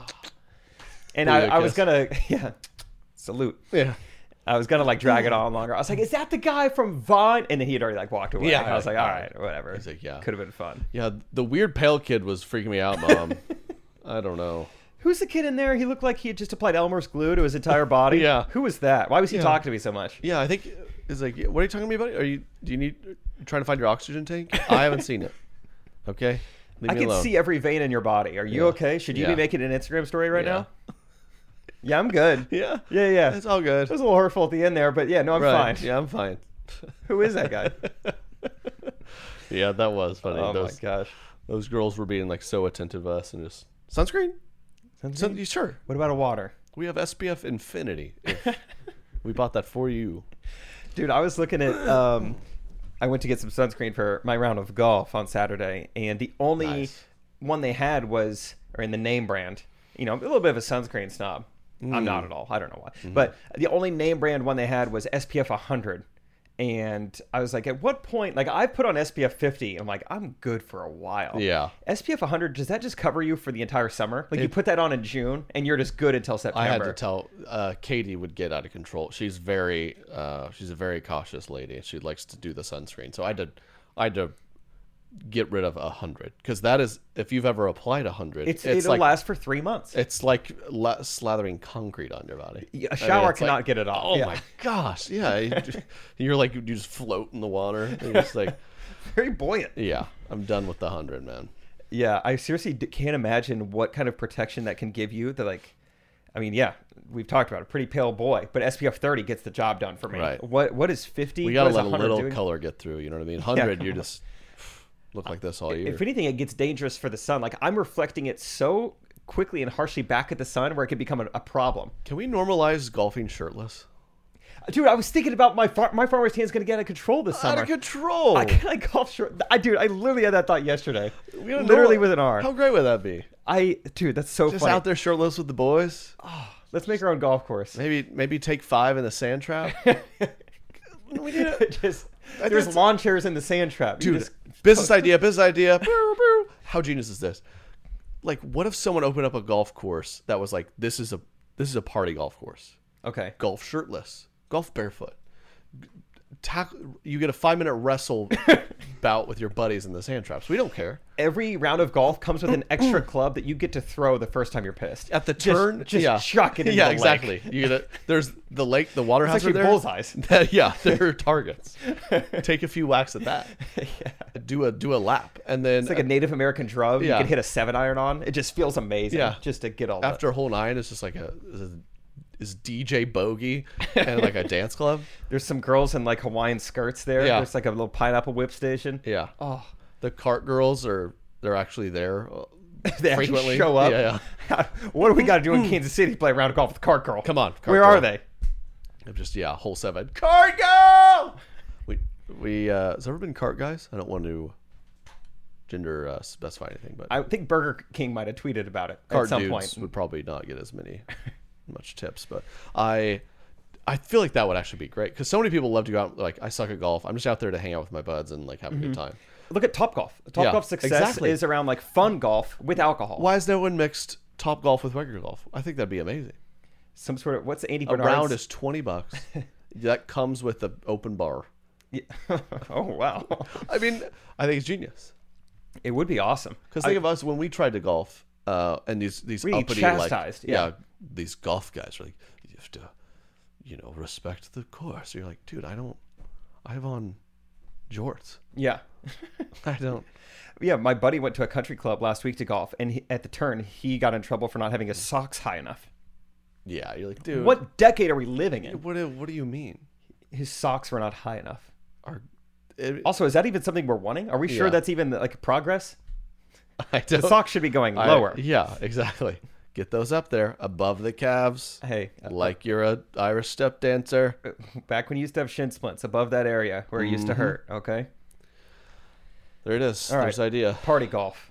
And I was going to, salute. Yeah. I was going to, like, drag it on longer. I was like, is that the guy from Vine? And then he had already, like, walked away. Yeah. I was like, all right, whatever. He's like, yeah. Could have been fun. Yeah, the weird pale kid was freaking me out, Mom. I don't know. Who's the kid in there? He looked like he had just applied Elmer's glue to his entire body. Yeah. Who was that? Why was he talking to me so much? Yeah, I think it's like, what are you talking to me about? Do you trying to find your oxygen tank? I haven't seen it. Okay? Leave I me can alone. see every vein in your body. Are you okay? Should you be making an Instagram story right now? Yeah, I'm good. Yeah. Yeah. It's all good. It was a little hurtful at the end there, but yeah, no, I'm fine. Yeah, I'm fine. Who is that guy? Yeah, that was funny. Oh my gosh. Those girls were being, like, so attentive to us and just sunscreen? Sure. What about a water? We have SPF Infinity. We bought that for you. Dude, I was looking at I went to get some sunscreen for my round of golf on Saturday, and the only one they had was, or in the name brand, a little bit of a sunscreen snob. I'm not at all. I don't know why. Mm-hmm. But the only name brand one they had was SPF 100. And I was like, at what point, like, I put on SPF 50. I'm like, I'm good for a while. Yeah. SPF 100, does that just cover you for the entire summer? Like, you put that on in June, and you're just good until September. I had to tell, Katie would get out of control. She's a very cautious lady. She likes to do the sunscreen. So I had to get rid of 100. Because that is, if you've ever applied 100, it'll like, last for 3 months. It's like slathering concrete on your body. A shower cannot get it off. Oh my gosh. Yeah. You're like, you just float in the water. You're just like... Very buoyant. Yeah. I'm done with the 100, man. Yeah. I seriously can't imagine what kind of protection that can give you. We've talked about a pretty pale boy, but SPF 30 gets the job done for me. Right. What is 50? We got to let a little color get through. You know what I mean? 100, you're just... look like this all year. If anything, it gets dangerous for the sun. Like, I'm reflecting it so quickly and harshly back at the sun where it could become a problem. Can we normalize golfing shirtless? Dude, I was thinking about my farmer's tan is going to get out of control this summer. Out of control? I golf shirt. I literally had that thought yesterday. Literally with an R. How great would that be? Dude, that's so just funny. Out there shirtless with the boys. Oh, let's make our own golf course. Maybe take 5 in the sand trap. We need it. There's lawn chairs in the sand trap. Dude, business idea. How genius is this? Like, what if someone opened up a golf course that was like, this is a party golf course. Okay. Golf shirtless. Golf barefoot. You get a 5-minute wrestle bout with your buddies in the sand traps. We don't care. Every round of golf comes with an extra club that you get to throw the first time you're pissed. At the turn, just chuck it in the lake. Exactly. There's the lake, the water house are there. Bullseyes. They're targets. Take a few whacks at that. Yeah. Do a lap, and then it's like a Native American drug. You can hit a 7-iron on. It just feels amazing. Yeah. Just to get all after hole 9, it's just like is DJ Bogey and like a dance club. There's some girls in like Hawaiian skirts there. Yeah. There's like a little pineapple whip station. Yeah. Oh, the cart girls they're actually there. They frequently show up. Yeah. What do we got to do in Kansas City to play a round of golf with the cart girl? Come on. Where are they? I'm just hole 7. Cart girl. We has there ever been cart guys? I don't want to specify anything, but I think Burger King might have tweeted about it card at some dudes point. would probably not get as much tips, but I feel like that would actually be great because so many people love to go out. Like, I suck at golf. I'm just out there to hang out with my buds and like have a good time. Look at Topgolf. Topgolf's success is around like fun golf with alcohol. Why has no one mixed Topgolf with regular golf? I think that'd be amazing. Some sort of what's Andy A Bernard's? round is $20. That comes with the open bar. Yeah. Oh wow! I mean, I think it's genius. It would be awesome. Because think of us when we tried to golf, and these really uppity chastised, like these golf guys are like, you have to, respect the course. You're like, dude, I have on jorts. Yeah. I don't. Yeah, my buddy went to a country club last week to golf, and at the turn, he got in trouble for not having his socks high enough. Yeah, you're like, dude. What decade are we living in? What do you mean? His socks were not high enough. Also, is that even something we're wanting? Are we sure that's even like progress? The socks should be going lower. Yeah, exactly. Get those up there above the calves. Hey, like you're a Irish step dancer. Back when you used to have shin splints above that area where it used to hurt. Okay. There it is. All right. There's the idea. Party golf.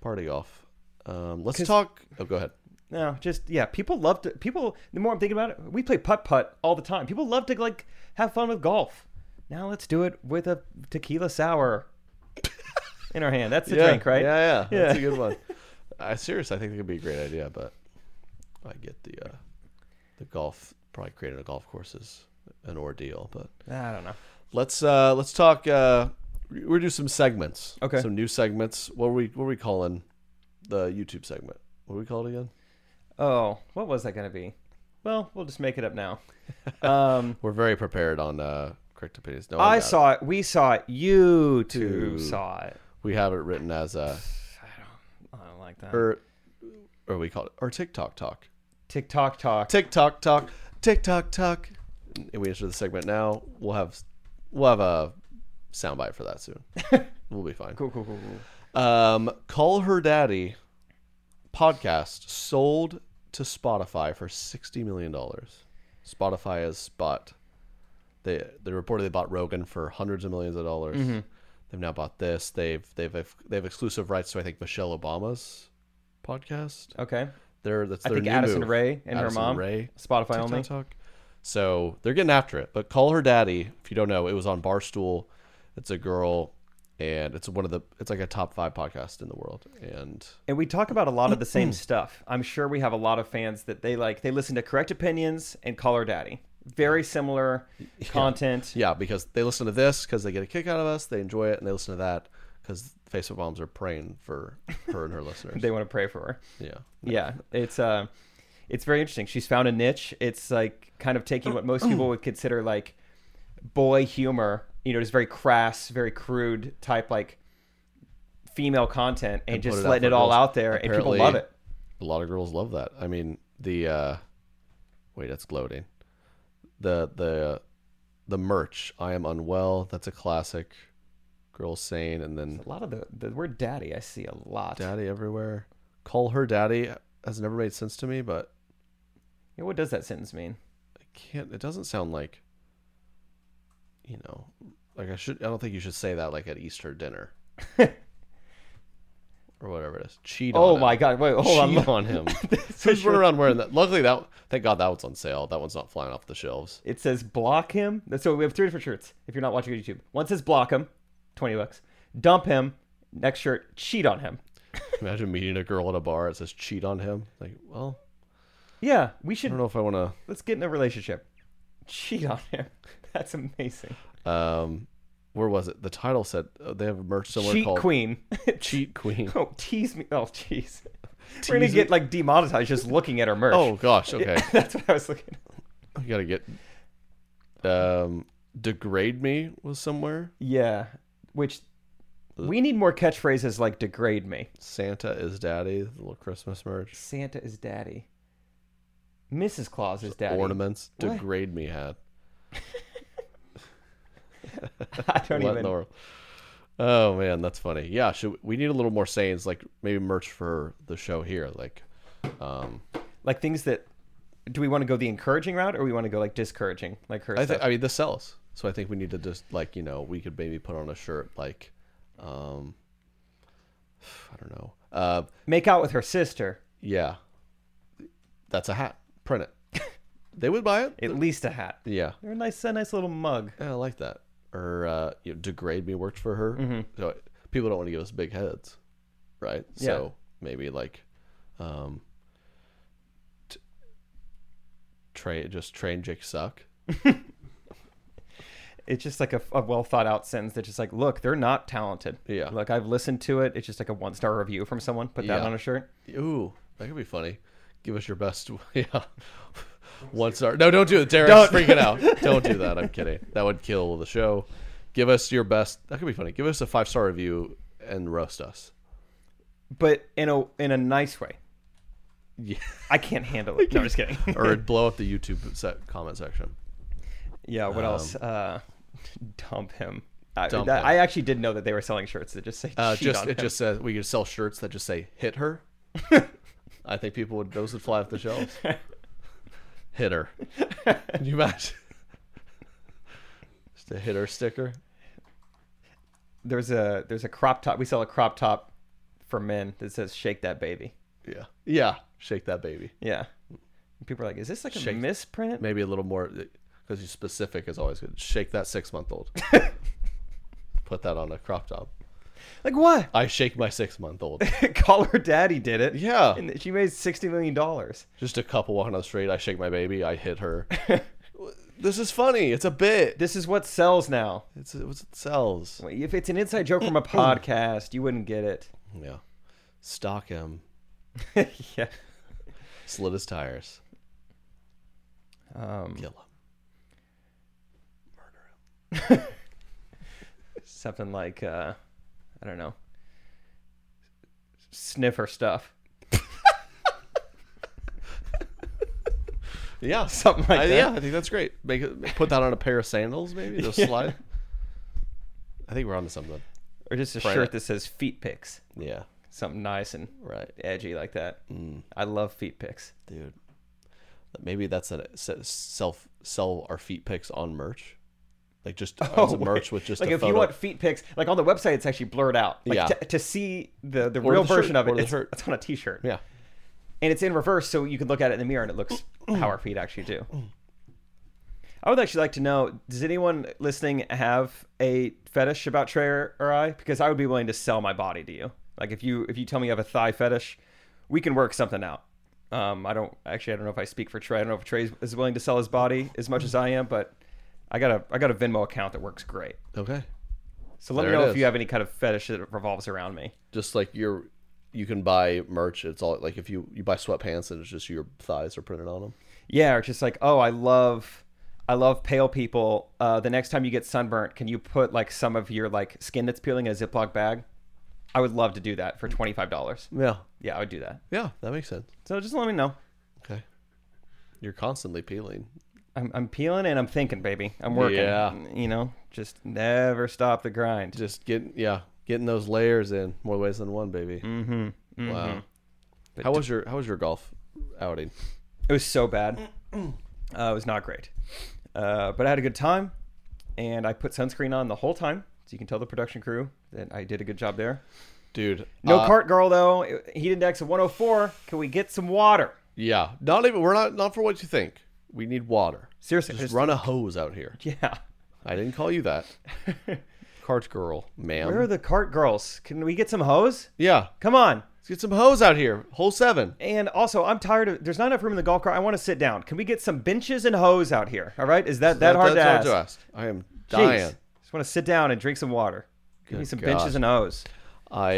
Let's talk. Oh, go ahead. No, people love to. The more I'm thinking about it, we play putt-putt all the time. People love to like have fun with golf. Now let's do it with a tequila sour in our hand. That's the drink, right? Yeah. That's a good one. Seriously, I think it could be a great idea, but I get the golf. Probably creating a golf course is an ordeal, but I don't know. Let's talk. We're do some segments. Okay. Some new segments. What are we calling the YouTube segment? What do we call it again? Oh, what was that going to be? Well, we'll just make it up now. We're very prepared on correct opinions. No, I saw it. We saw it. You two saw it. We have it written as a. I don't like that. Or we call it or TikTok talk. TikTok talk. TikTok talk. TikTok talk. And we enter the segment now. We'll have a soundbite for that soon. We'll be fine. Cool. Call Her Daddy podcast sold to Spotify for $60 million. Spotify has bought. They reported they bought Rogan for hundreds of millions of dollars. Mm-hmm. They've now bought this. They have exclusive rights to I think Michelle Obama's podcast. Okay. That's I their think new Addison move. Rae and her mom. Spotify TikTok only. Talk. So they're getting after it. But Call Her Daddy, if you don't know, it was on Barstool. It's a girl, and it's like a top 5 podcast in the world. And we talk about a lot of the same stuff. I'm sure we have a lot of fans that they listen to Correct Opinions and Call Her Daddy. Very similar content. Yeah, because they listen to this because they get a kick out of us. They enjoy it, and they listen to that because Facebook moms are praying for her and her listeners. They want to pray for her. Yeah. Yeah. It's very interesting. She's found a niche. It's like kind of taking what most people would consider like boy humor, just very crass, very crude type like female content and just letting it all out there, and people love it. A lot of girls love that. I mean, wait, that's gloating. The merch, I Am Unwell, that's a classic. Girls saying, and then a lot of the word daddy I see a lot. Daddy everywhere. Call Her Daddy has never made sense to me, but what does that sentence mean? It doesn't sound like like I don't think you should say that like at Easter dinner. Or whatever it is. Cheat on him. Oh my God. Wait, hold on. Cheat on him. Who's running around wearing that? Luckily, thank God that one's on sale. That one's not flying off the shelves. It says block him. So we have 3 different shirts if you're not watching on YouTube. One says block him, $20. Dump him. Next shirt, cheat on him. Imagine meeting a girl at a bar. It says cheat on him. Like, well. Yeah, we should. I don't know if I want to. Let's get in a relationship. Cheat on him. That's amazing. Where was it? The title said they have a merch somewhere Cheat called Queen. Cheat Queen. Oh, tease me. Oh, jeez. We're going to get like demonetized just looking at our merch. Oh, gosh. Okay. That's what I was looking at. You got to get. Degrade Me was somewhere. Yeah. Which we need more catchphrases like degrade me. Santa is daddy. The little Christmas merch. Santa is daddy. Mrs. Claus is daddy. Ornaments. What? Degrade Me hat. I don't what even. In the world? Oh man, that's funny. Yeah, we need a little more sayings, like maybe merch for the show here, like things that. Do we want to go the encouraging route, or we want to go like discouraging, like her? I mean, this sells, so I think we need to just we could maybe put on a shirt like, I don't know. Make out with her sister. Yeah. That's a hat. Print it. They would buy it. At least a hat. Yeah. They're a nice little mug. Yeah, I like that. Or Degrade Me worked for her. Mm-hmm. So people don't want to give us big heads, right? Yeah. So maybe like, train Jake suck. It's just like a well thought out sentence that's just like, look, they're not talented. Yeah. Look, I've listened to it. It's just like a 1-star review from someone. Put that on a shirt. Ooh, that could be funny. Give us your best. Yeah. 1 star. No, don't do it. Derek's freaking out. Don't do that. I'm kidding. That would kill the show. Give us your best. That could be funny. Give us a 5-star review and roast us. But in a nice way. Yeah. I can't handle it. No, I'm just kidding. Or blow up the YouTube comment section. Yeah, what else? Dump him. Dump him. I actually did know that they were selling shirts that just say cheat on him. It just says we could sell shirts that just say hit her. I think those would fly off the shelves. Hit her. Can you imagine? Just a hit her sticker. There's a crop top. We sell a crop top for men that says "Shake That Baby." Yeah. Yeah. Shake that baby. Yeah. People are like, "Is this like a misprint?" Maybe a little more, because you're specific is always good. Shake that 6-month-old. Put that on a crop top. Like what? I shake my 6-month-old. Call her daddy did it. Yeah. And she made $60 million. Just a couple walking on the street. I shake my baby. I hit her. This is funny. It's a bit. This is what sells now. It's what sells. If it's an inside joke from a podcast, you wouldn't get it. Yeah. Stalk him. Yeah. Slit his tires. Kill him. Murder him. Something like, I don't know, sniff her stuff. Yeah. Something like that. Yeah, I think that's great. Put that on a pair of sandals, maybe. They'll slide. I think we're onto something. Or just a shirt that says feet pics. Yeah. Something nice and edgy like that. I love feet pics. Dude. Maybe that's sell our feet pics on merch. Like just merch with just like a if photo. you want feet pics, like on the website, it's actually blurred out. Like Yeah. to see the real version of it, it's on a t-shirt. Yeah. And it's in reverse, so you can look at it in the mirror and it looks how our feet actually do. I would actually like to know, does anyone listening have a fetish about Trey or I? Because I would be willing to sell my body to you. Like if you tell me you have a thigh fetish, we can work something out. I don't know if I speak for Trey. I don't know if Trey is willing to sell his body as much as I am, but I got a Venmo account that works great. Okay. So let me know if you have any kind of fetish that revolves around me. Just like you can buy merch. It's all like if you buy sweatpants and it's just your thighs are printed on them. Yeah, or just like, oh, I love pale people. The next time you get sunburnt, can you put like some of your like skin that's peeling in a Ziploc bag? I would love to do that for $25. Yeah. Yeah, I would do that. Yeah, that makes sense. So just let me know. Okay. You're constantly peeling. I'm peeling and I'm thinking, baby. I'm working. Yeah. You know, just never stop the grind. Just getting those layers in more ways than one, baby. Mm-hmm. Wow. But how was your golf outing? It was so bad. It was not great. But I had a good time, and I put sunscreen on the whole time, so you can tell the production crew that I did a good job there. Dude. No cart girl though. Heat index of 104. Can we get some water? Yeah. We're not for what you think. We need water. Seriously. Just run a hose out here. Yeah. I didn't call you that. Cart girl, ma'am. Where are the cart girls? Can we get some hose? Yeah. Come on. Let's get some hose out here. Hole 7. And also, I'm tired of... There's not enough room in the golf cart. I want to sit down. Can we get some benches and hose out here? All right? Is that hard to ask? I am dying. Jeez. Just want to sit down and drink some water. Give me some benches and hose. I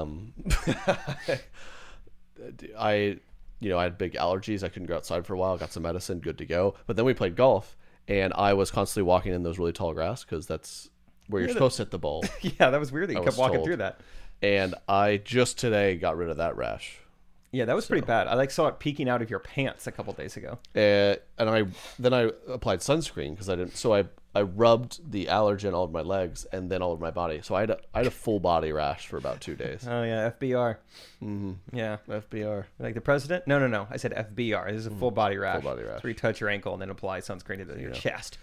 had big allergies. I couldn't go outside for a while. Got some medicine, good to go. But then we played golf, and I was constantly walking in those really tall grass because that's where you're supposed to hit the ball. Yeah, that was weird that you kept walking through that. And I just today got rid of that rash. Yeah, that was pretty bad. I saw it peeking out of your pants a couple days ago. And I applied sunscreen because I didn't. So I rubbed the allergen all of my legs and then all of my body. So I had a full body rash for about 2 days. Oh yeah, FBR. Mm-hmm. Yeah, FBR. Like the president? No. I said FBR. This is a full body rash. Full body rash. It's where you touch your ankle and then apply sunscreen to your chest.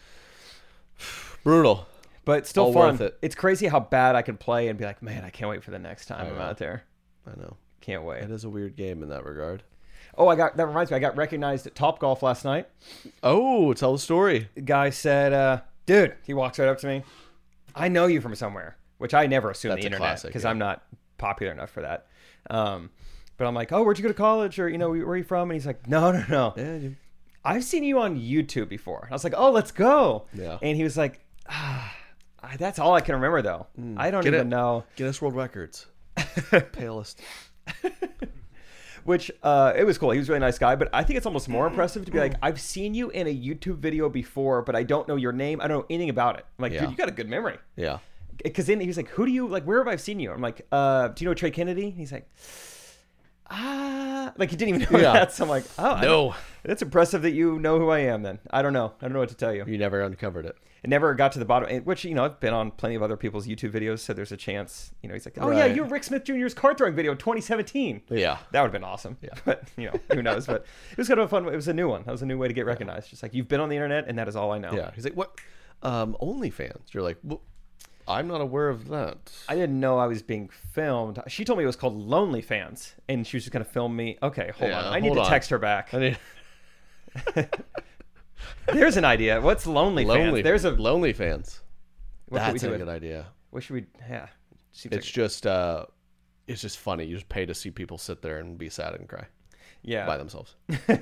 Brutal. But still all fun. Worth it. It's crazy how bad I can play and be like, man, I can't wait for the next time I'm out there. I know. Can't wait. It is a weird game in that regard. Oh, that reminds me. I got recognized at Topgolf last night. Oh, tell the story. The guy said, dude, he walks right up to me. I know you from somewhere, which I never assume the internet because I'm not popular enough for that. But I'm like, oh, where'd you go to college? Or, where are you from? And he's like, no. Yeah, I've seen you on YouTube before. I was like, oh, let's go. Yeah. And he was like, that's all I can remember, though. I don't even know. Guinness World Records. Palest. Which, it was cool. He was a really nice guy. But I think it's almost more impressive to be like, I've seen you in a YouTube video before, but I don't know your name. I don't know anything about it. I'm like, dude, you got a good memory. Yeah. Because then he was like, who do you, like, where have I seen you? I'm like, do you know Trey Kennedy? He's like, like he didn't even know that. So I'm like, oh, no. It's impressive that you know who I am then. I don't know. I don't know what to tell you. You never uncovered it. It never got to the bottom, which, I've been on plenty of other people's YouTube videos, so there's a chance, he's like, oh, yeah, you're Rick Smith Jr.'s card throwing video in 2017. Yeah. That would have been awesome. Yeah. But, who knows? But it was kind of a fun, it was a new one. That was a new way to get recognized. Just like, you've been on the internet, and that is all I know. Yeah. He's like, what? OnlyFans. You're like, well, I'm not aware of that. I didn't know I was being filmed. She told me it was called Lonely Fans, and she was just going to film me. Okay, hold on. I need to text her back. There's an idea. What's Lonely Fans? There's a Lonely Fans. That's a good idea. What should we? Yeah, it's just funny. You just pay to see people sit there and be sad and cry. Yeah, by themselves.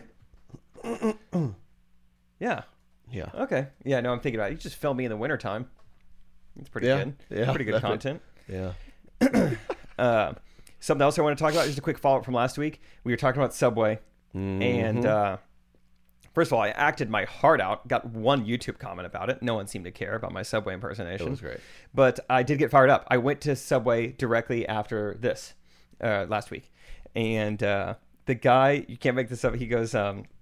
Yeah. Yeah. Okay. Yeah. No, I'm thinking about it. You just film me in the wintertime. It's pretty good. Yeah. Pretty good content. Yeah. Something else I want to talk about. Just a quick follow up from last week. We were talking about Subway, and first of all, I acted my heart out. Got one YouTube comment about it. No one seemed to care about my Subway impersonation. It was great. But I did get fired up. I went to Subway directly after this last week, and the guy, you can't make this up. He goes,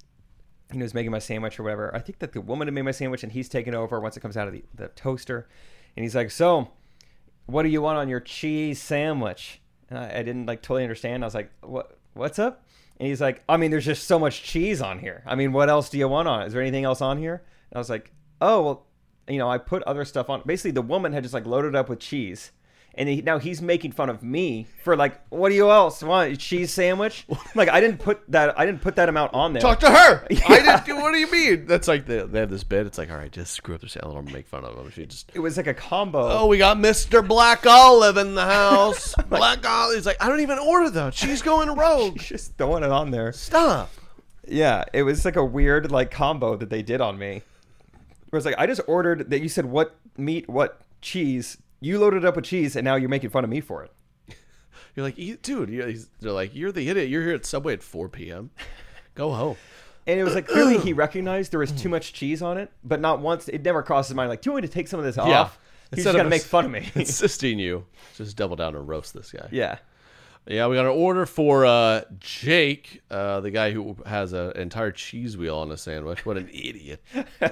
he was making my sandwich or whatever. I think that the woman had made my sandwich, and he's taken over once it comes out of the toaster. And he's like, so, what do you want on your cheese sandwich? And I didn't totally understand. I was like, what's up? And he's like, I mean, there's just so much cheese on here. I mean, what else do you want on it? Is there anything else on here? And I was like, oh, well, I put other stuff on. Basically, the woman had just loaded up with cheese. And now he's making fun of me for what do you else want? A cheese sandwich? I didn't put that amount on there. Talk to her. Yeah. I didn't. What do you mean? That's like they have this bit. It's like, all right, just screw up the salad or make fun of him. It was like a combo. Oh, we got Mr. Black Olive in the house. Black Olive. He's like, I don't even order though. She's going rogue. She's just throwing it on there. Stop. Yeah, it was like a weird combo that they did on me. Where it's I just ordered that. You said what meat, what cheese. You loaded up with cheese, and now you're making fun of me for it. You're like, dude, they're like, you're the idiot. You're here at Subway at 4 p.m. Go home. And it was clearly he recognized there was too much cheese on it, but not once. It never crossed his mind, do you want me to take some of this off? He's just going to make fun of me. Insisting you. Just double down and roast this guy. Yeah. Yeah, we got an order for Jake, the guy who has an entire cheese wheel on a sandwich. What an idiot.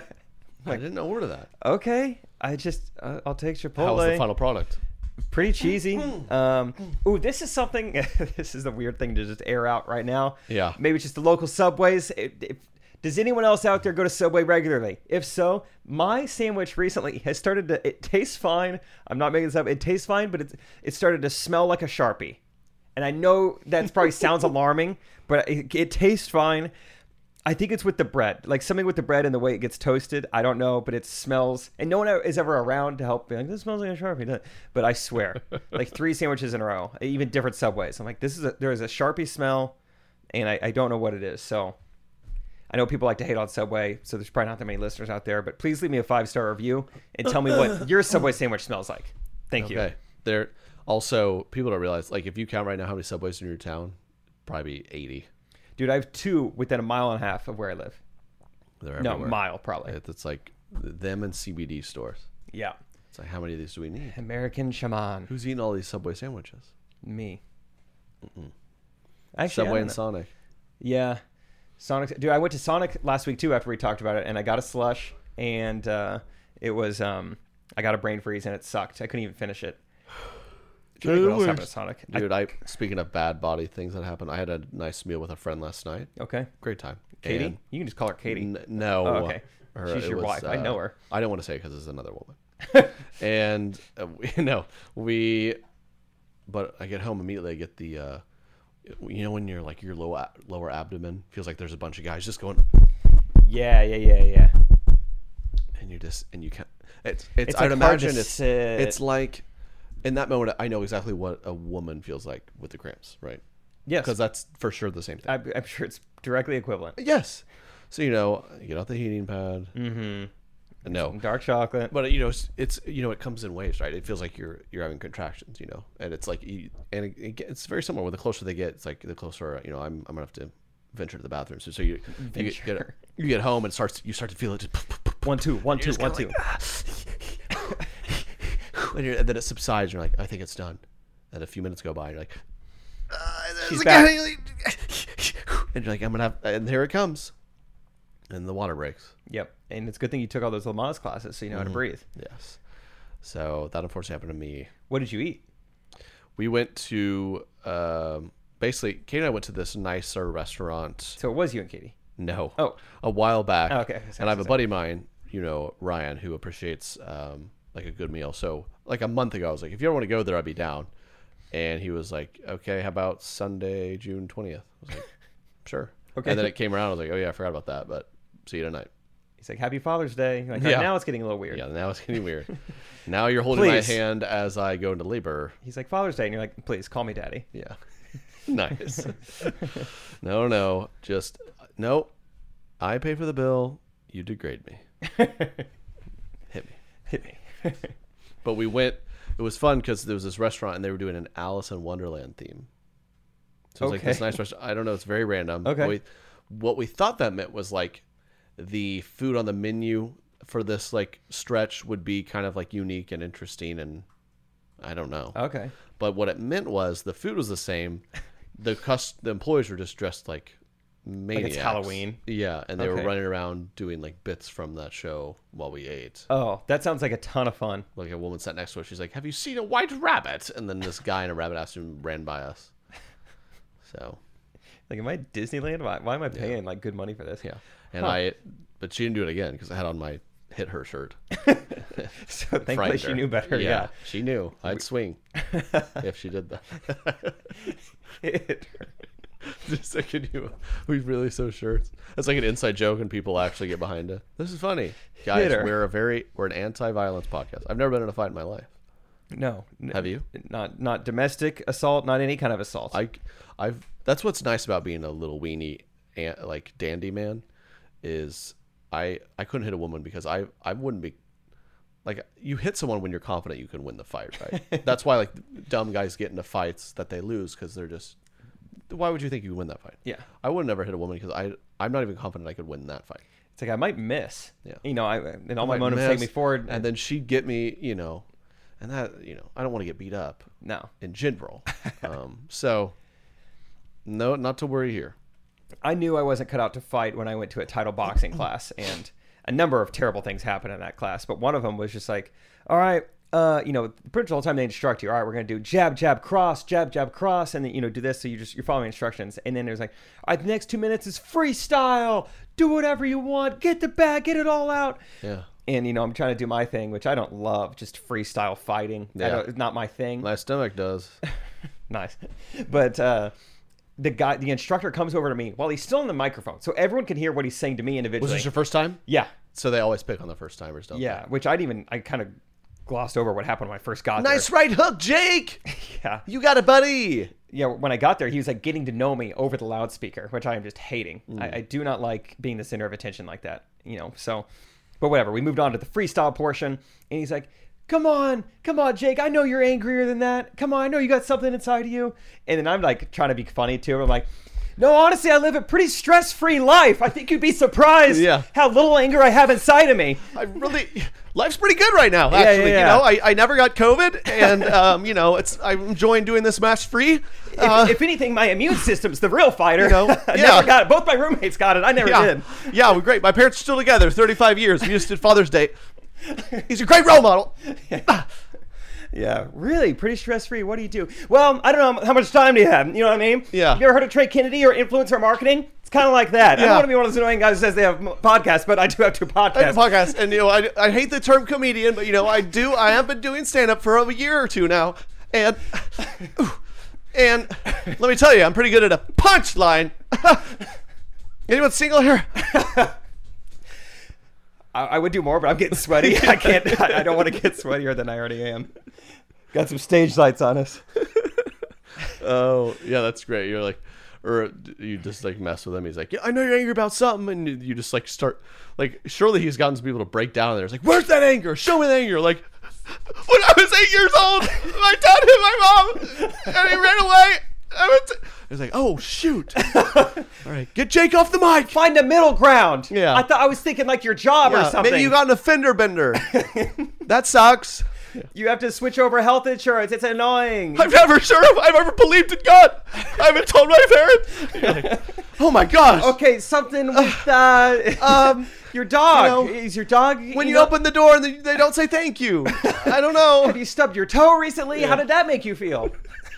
I didn't order that. Okay. I'll take Chipotle. How was the final product? Pretty cheesy. Ooh, this is something. This is the weird thing to just air out right now. Yeah. Maybe it's just the local Subways. Does anyone else out there go to Subway regularly? If so, my sandwich recently has started to. It tastes fine. I'm not making this up. It tastes fine, but it started to smell like a Sharpie. And I know that probably sounds alarming, but it tastes fine. I think it's with the bread, something with the bread and the way it gets toasted. I don't know, but it smells, and no one is ever around to help me. This smells like a Sharpie. But I swear, 3 sandwiches in a row, even different Subways. I'm like, there is a Sharpie smell, and I don't know what it is. So I know people like to hate on Subway, so there's probably not that many listeners out there, but please leave me a 5-star review and tell me what your Subway sandwich smells like. Thank you. Okay. There also, people don't realize, if you count right now how many Subways in your town, probably be 80. Dude, I have 2 within a mile and a half of where I live. They're everywhere. No, mile probably. It's like them and CBD stores. Yeah. It's like, how many of these do we need? American Shaman. Who's eating all these Subway sandwiches? Me. Actually, Subway and Sonic. Yeah. Sonic. Dude, I went to Sonic last week too after we talked about it, and I got a slush, and it was, I got a brain freeze, and it sucked. I couldn't even finish it. What else happened at Sonic? Dude, speaking of bad body things that happened, I had a nice meal with a friend last night. Okay. Great time. Katie? And you can just call her Katie. No. Oh, okay. She's your wife. I know her. I don't want to say it because it's another woman. And, we but I get home immediately. I get the, when you're like your lower abdomen feels like there's a bunch of guys just going. Yeah. And you can't. It's I'd imagine it's like in that moment I know exactly what a woman feels like with the cramps, right? Yes, because that's for sure the same thing. I'm sure it's directly equivalent. Yes. So you get out the heating pad. Mm-hmm. No some dark chocolate, but it's it comes in waves, right? It feels like you're having contractions, and it's like it's very similar. When the closer they get, it's like the closer I'm gonna have to venture to the bathroom. So you get home and you start to feel it. Just 1 2 1 2 1 2. And then it subsides. You're like, I think it's done. And a few minutes go by. And you're like, she's back. And you're like, I'm gonna have. And here it comes. And the water breaks. Yep. And it's a good thing you took all those Lamaze classes so you know how to breathe. Yes. So that unfortunately happened to me. What did you eat? We went to basically Katie and I went to this nicer restaurant. So it was you and Katie? No. Oh. A while back. Oh, okay. And I have a buddy of mine, Ryan, who appreciates like a good meal. So like a month ago I was like, if you don't want to go there, I'd be down. And he was like, okay, how about Sunday, June 20th? I was like, sure. Okay. And then it came around. I was like, oh yeah, I forgot about that, but see you tonight. He's like, happy Father's Day. Like, now it's getting a little weird. Yeah, now it's getting weird. Now you're holding my hand as I go into labor. He's like, Father's Day. And you're like, please call me daddy. Yeah. Nice. No. Just, no. I pay for the bill. You degrade me. Hit me. But we went. It was fun because there was this restaurant and they were doing an Alice in Wonderland theme. So it was like this nice restaurant. I don't know. It's very random. Okay. What we thought that meant was like the food on the menu for this like stretch would be kind of like unique and interesting, and I don't know. Okay. But what it meant was the food was the same. The employees were just dressed like maniacs. Like it's Halloween. Yeah, and they were running around doing like bits from that show while we ate. Oh, that sounds like a ton of fun. Like a woman sat next to us. She's like, "Have you seen a white rabbit?" And then this guy in a rabbit costume ran by us. So, like, am I at Disneyland? Why am I paying like good money for this? Yeah, and but she didn't do it again because I had on my Hit Her shirt. So thankfully she knew better. Yeah, she knew I'd swing if she did that. Hit her. Just like, we really sew shirts. It's like an inside joke, and people actually get behind it. This is funny, guys. We're an anti-violence podcast. I've never been in a fight in my life. No. Have you? Not domestic assault. Not any kind of assault. That's what's nice about being a little weenie, like dandy man, is I couldn't hit a woman because I wouldn't be. Like, you hit someone when you're confident you can win the fight, right? That's why like dumb guys get into fights that they lose because they're just. Why would you think you would win that fight? Yeah. I would never hit a woman because I'm not even confident I could win that fight. It's like I might miss. Yeah. And all my motives take me forward. And then she'd get me, and that, I don't want to get beat up. No. In general. So, no, not to worry here. I knew I wasn't cut out to fight when I went to a title boxing class, and a number of terrible things happened in that class. But one of them was just like, all right, pretty much all the time they instruct you, all right, we're going to do jab, jab, cross, and then, do this. So you're following instructions. And then there's like, all right, the next 2 minutes is freestyle. Do whatever you want. Get the bag, get it all out. Yeah. And, I'm trying to do my thing, which I don't love, just freestyle fighting. Yeah. It's not my thing. My stomach does. Nice. But the instructor comes over to me while he's still on the microphone. So everyone can hear what he's saying to me individually. Was this your first time? Yeah. So they always pick on the first timers, don't they? Yeah, which I kind of glossed over what happened when I first got there. Nice right hook, Jake! Yeah. You got it, buddy! Yeah, when I got there, he was like getting to know me over the loudspeaker, which I am just hating. I do not like being the center of attention like that, so... But whatever, we moved on to the freestyle portion, and he's like, come on, Jake, I know you're angrier than that. Come on, I know you got something inside of you. And then I'm like trying to be funny too. I'm like, no, honestly, I live a pretty stress-free life. I think you'd be surprised how little anger I have inside of me. Life's pretty good right now, actually. Yeah. I never got COVID, and, I'm enjoying doing this mask-free. If anything, my immune system's the real fighter. I never got it. Both my roommates got it. I never did. Yeah, well, great. My parents are still together, 35 years. We just did Father's Day. He's a great role model. Yeah, really, pretty stress-free. What do you do? Well, I don't know, how much time do you have? You know what I mean? Yeah. You ever heard of Trey Kennedy or influencer marketing? It's kind of like that. I don't want to be one of those annoying guys who says they have podcasts, but I do have 2 podcasts. I have podcasts, and I hate the term comedian, but I have been doing stand-up for a year or 2 now, And let me tell you, I'm pretty good at a punchline. Anyone single here? I would do more, but I'm getting sweaty. I can't. I don't want to get sweatier than I already am. Got some stage lights on us. Oh, yeah, that's great. You're like, or you just like mess with him. He's like, yeah, I know you're angry about something. And you just like start, like, surely he's gotten some people to break down there. It's like, where's that anger? Show me the anger. Like, when I was 8 years old, my dad hit my mom and he ran away. It's like, oh, shoot. All right, get Jake off the mic. Find a middle ground. Yeah. I was thinking like your job or something. Maybe you got an offender bender. That sucks. You have to switch over health insurance. It's annoying. I'm never sure if I've ever believed in God. I haven't told my parents. Like, oh my gosh. Okay, something with your dog. Is your dog when you open the door and they don't say thank you? I don't know. Have you stubbed your toe recently? Yeah. How did that make you feel?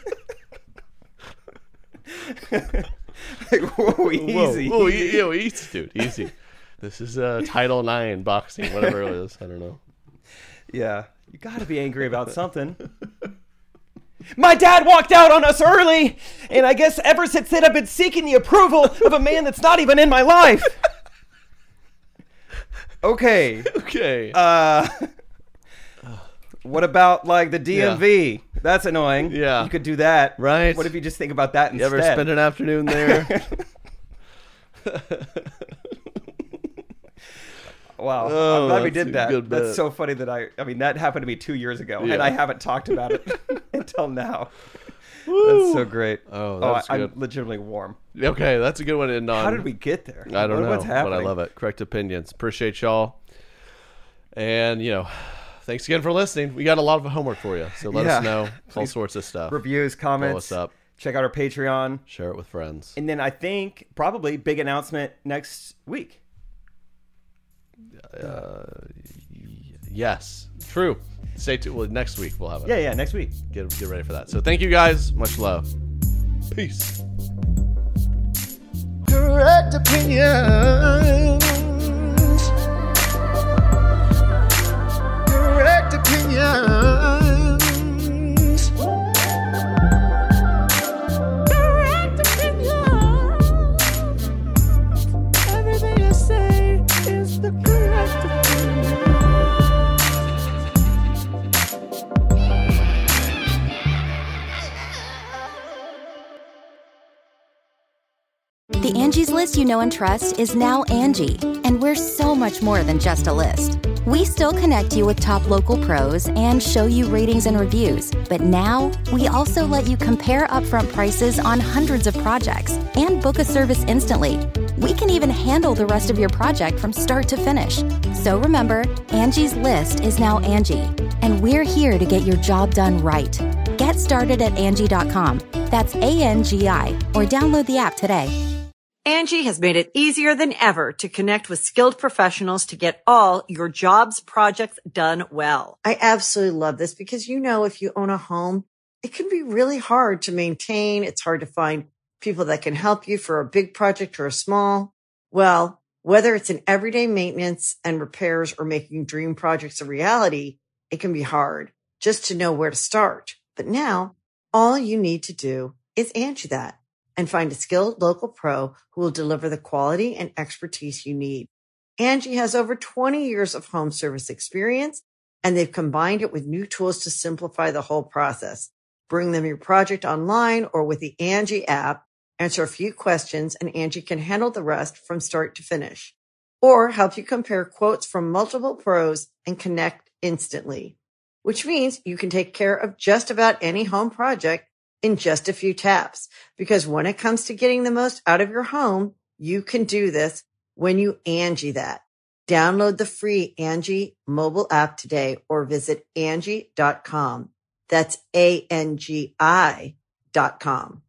Whoa, easy. Whoa, easy, dude. Easy. This is Title IX boxing, whatever it is. I don't know. Yeah. You got to be angry about something. My dad walked out on us early, and I guess ever since then I've been seeking the approval of a man that's not even in my life. Okay. What about like the DMV? Yeah. That's annoying. Yeah. You could do that. Right. What if you just think about that instead? You ever spend an afternoon there? Wow. I'm glad we did that. That's so funny that I mean, that happened to me 2 years ago, and I haven't talked about it until now. Woo. That's so great. I'm legitimately warm. Okay, that's a good one to end on. How did we get there? I don't know, what's happening? but I love it. Correct opinions. Appreciate y'all. And, thanks again for listening. We got a lot of homework for you, so let us know all sorts of stuff. Reviews, comments. Follow us up. Check out our Patreon. Share it with friends. And then I think probably big announcement next week. Yes, true. Stay tuned. Well, next week we'll have it. Yeah, next week. Get ready for that. So thank you guys. Much love. Peace. Correct opinions. Correct opinions. Correct opinions. Everything I say is the correct opinion. The Angie's List you know and trust is now Angie, and we're so much more than just a list. We still connect you with top local pros and show you ratings and reviews, but now we also let you compare upfront prices on hundreds of projects and book a service instantly. We can even handle the rest of your project from start to finish. So remember, Angie's List is now Angie, and we're here to get your job done right. Get started at Angie.com. That's ANGI, or download the app today. Angie has made it easier than ever to connect with skilled professionals to get all your jobs projects done well. I absolutely love this because, if you own a home, it can be really hard to maintain. It's hard to find people that can help you for a big project or a small. Well, whether it's in everyday maintenance and repairs or making dream projects a reality, it can be hard just to know where to start. But now all you need to do is Angie that and find a skilled local pro who will deliver the quality and expertise you need. Angie has over 20 years of home service experience, and they've combined it with new tools to simplify the whole process. Bring them your project online or with the Angie app, answer a few questions, and Angie can handle the rest from start to finish. Or help you compare quotes from multiple pros and connect instantly, which means you can take care of just about any home project in just a few taps. Because when it comes to getting the most out of your home, you can do this when you Angie that. Download the free Angie mobile app today or visit Angie.com. That's ANGI.com.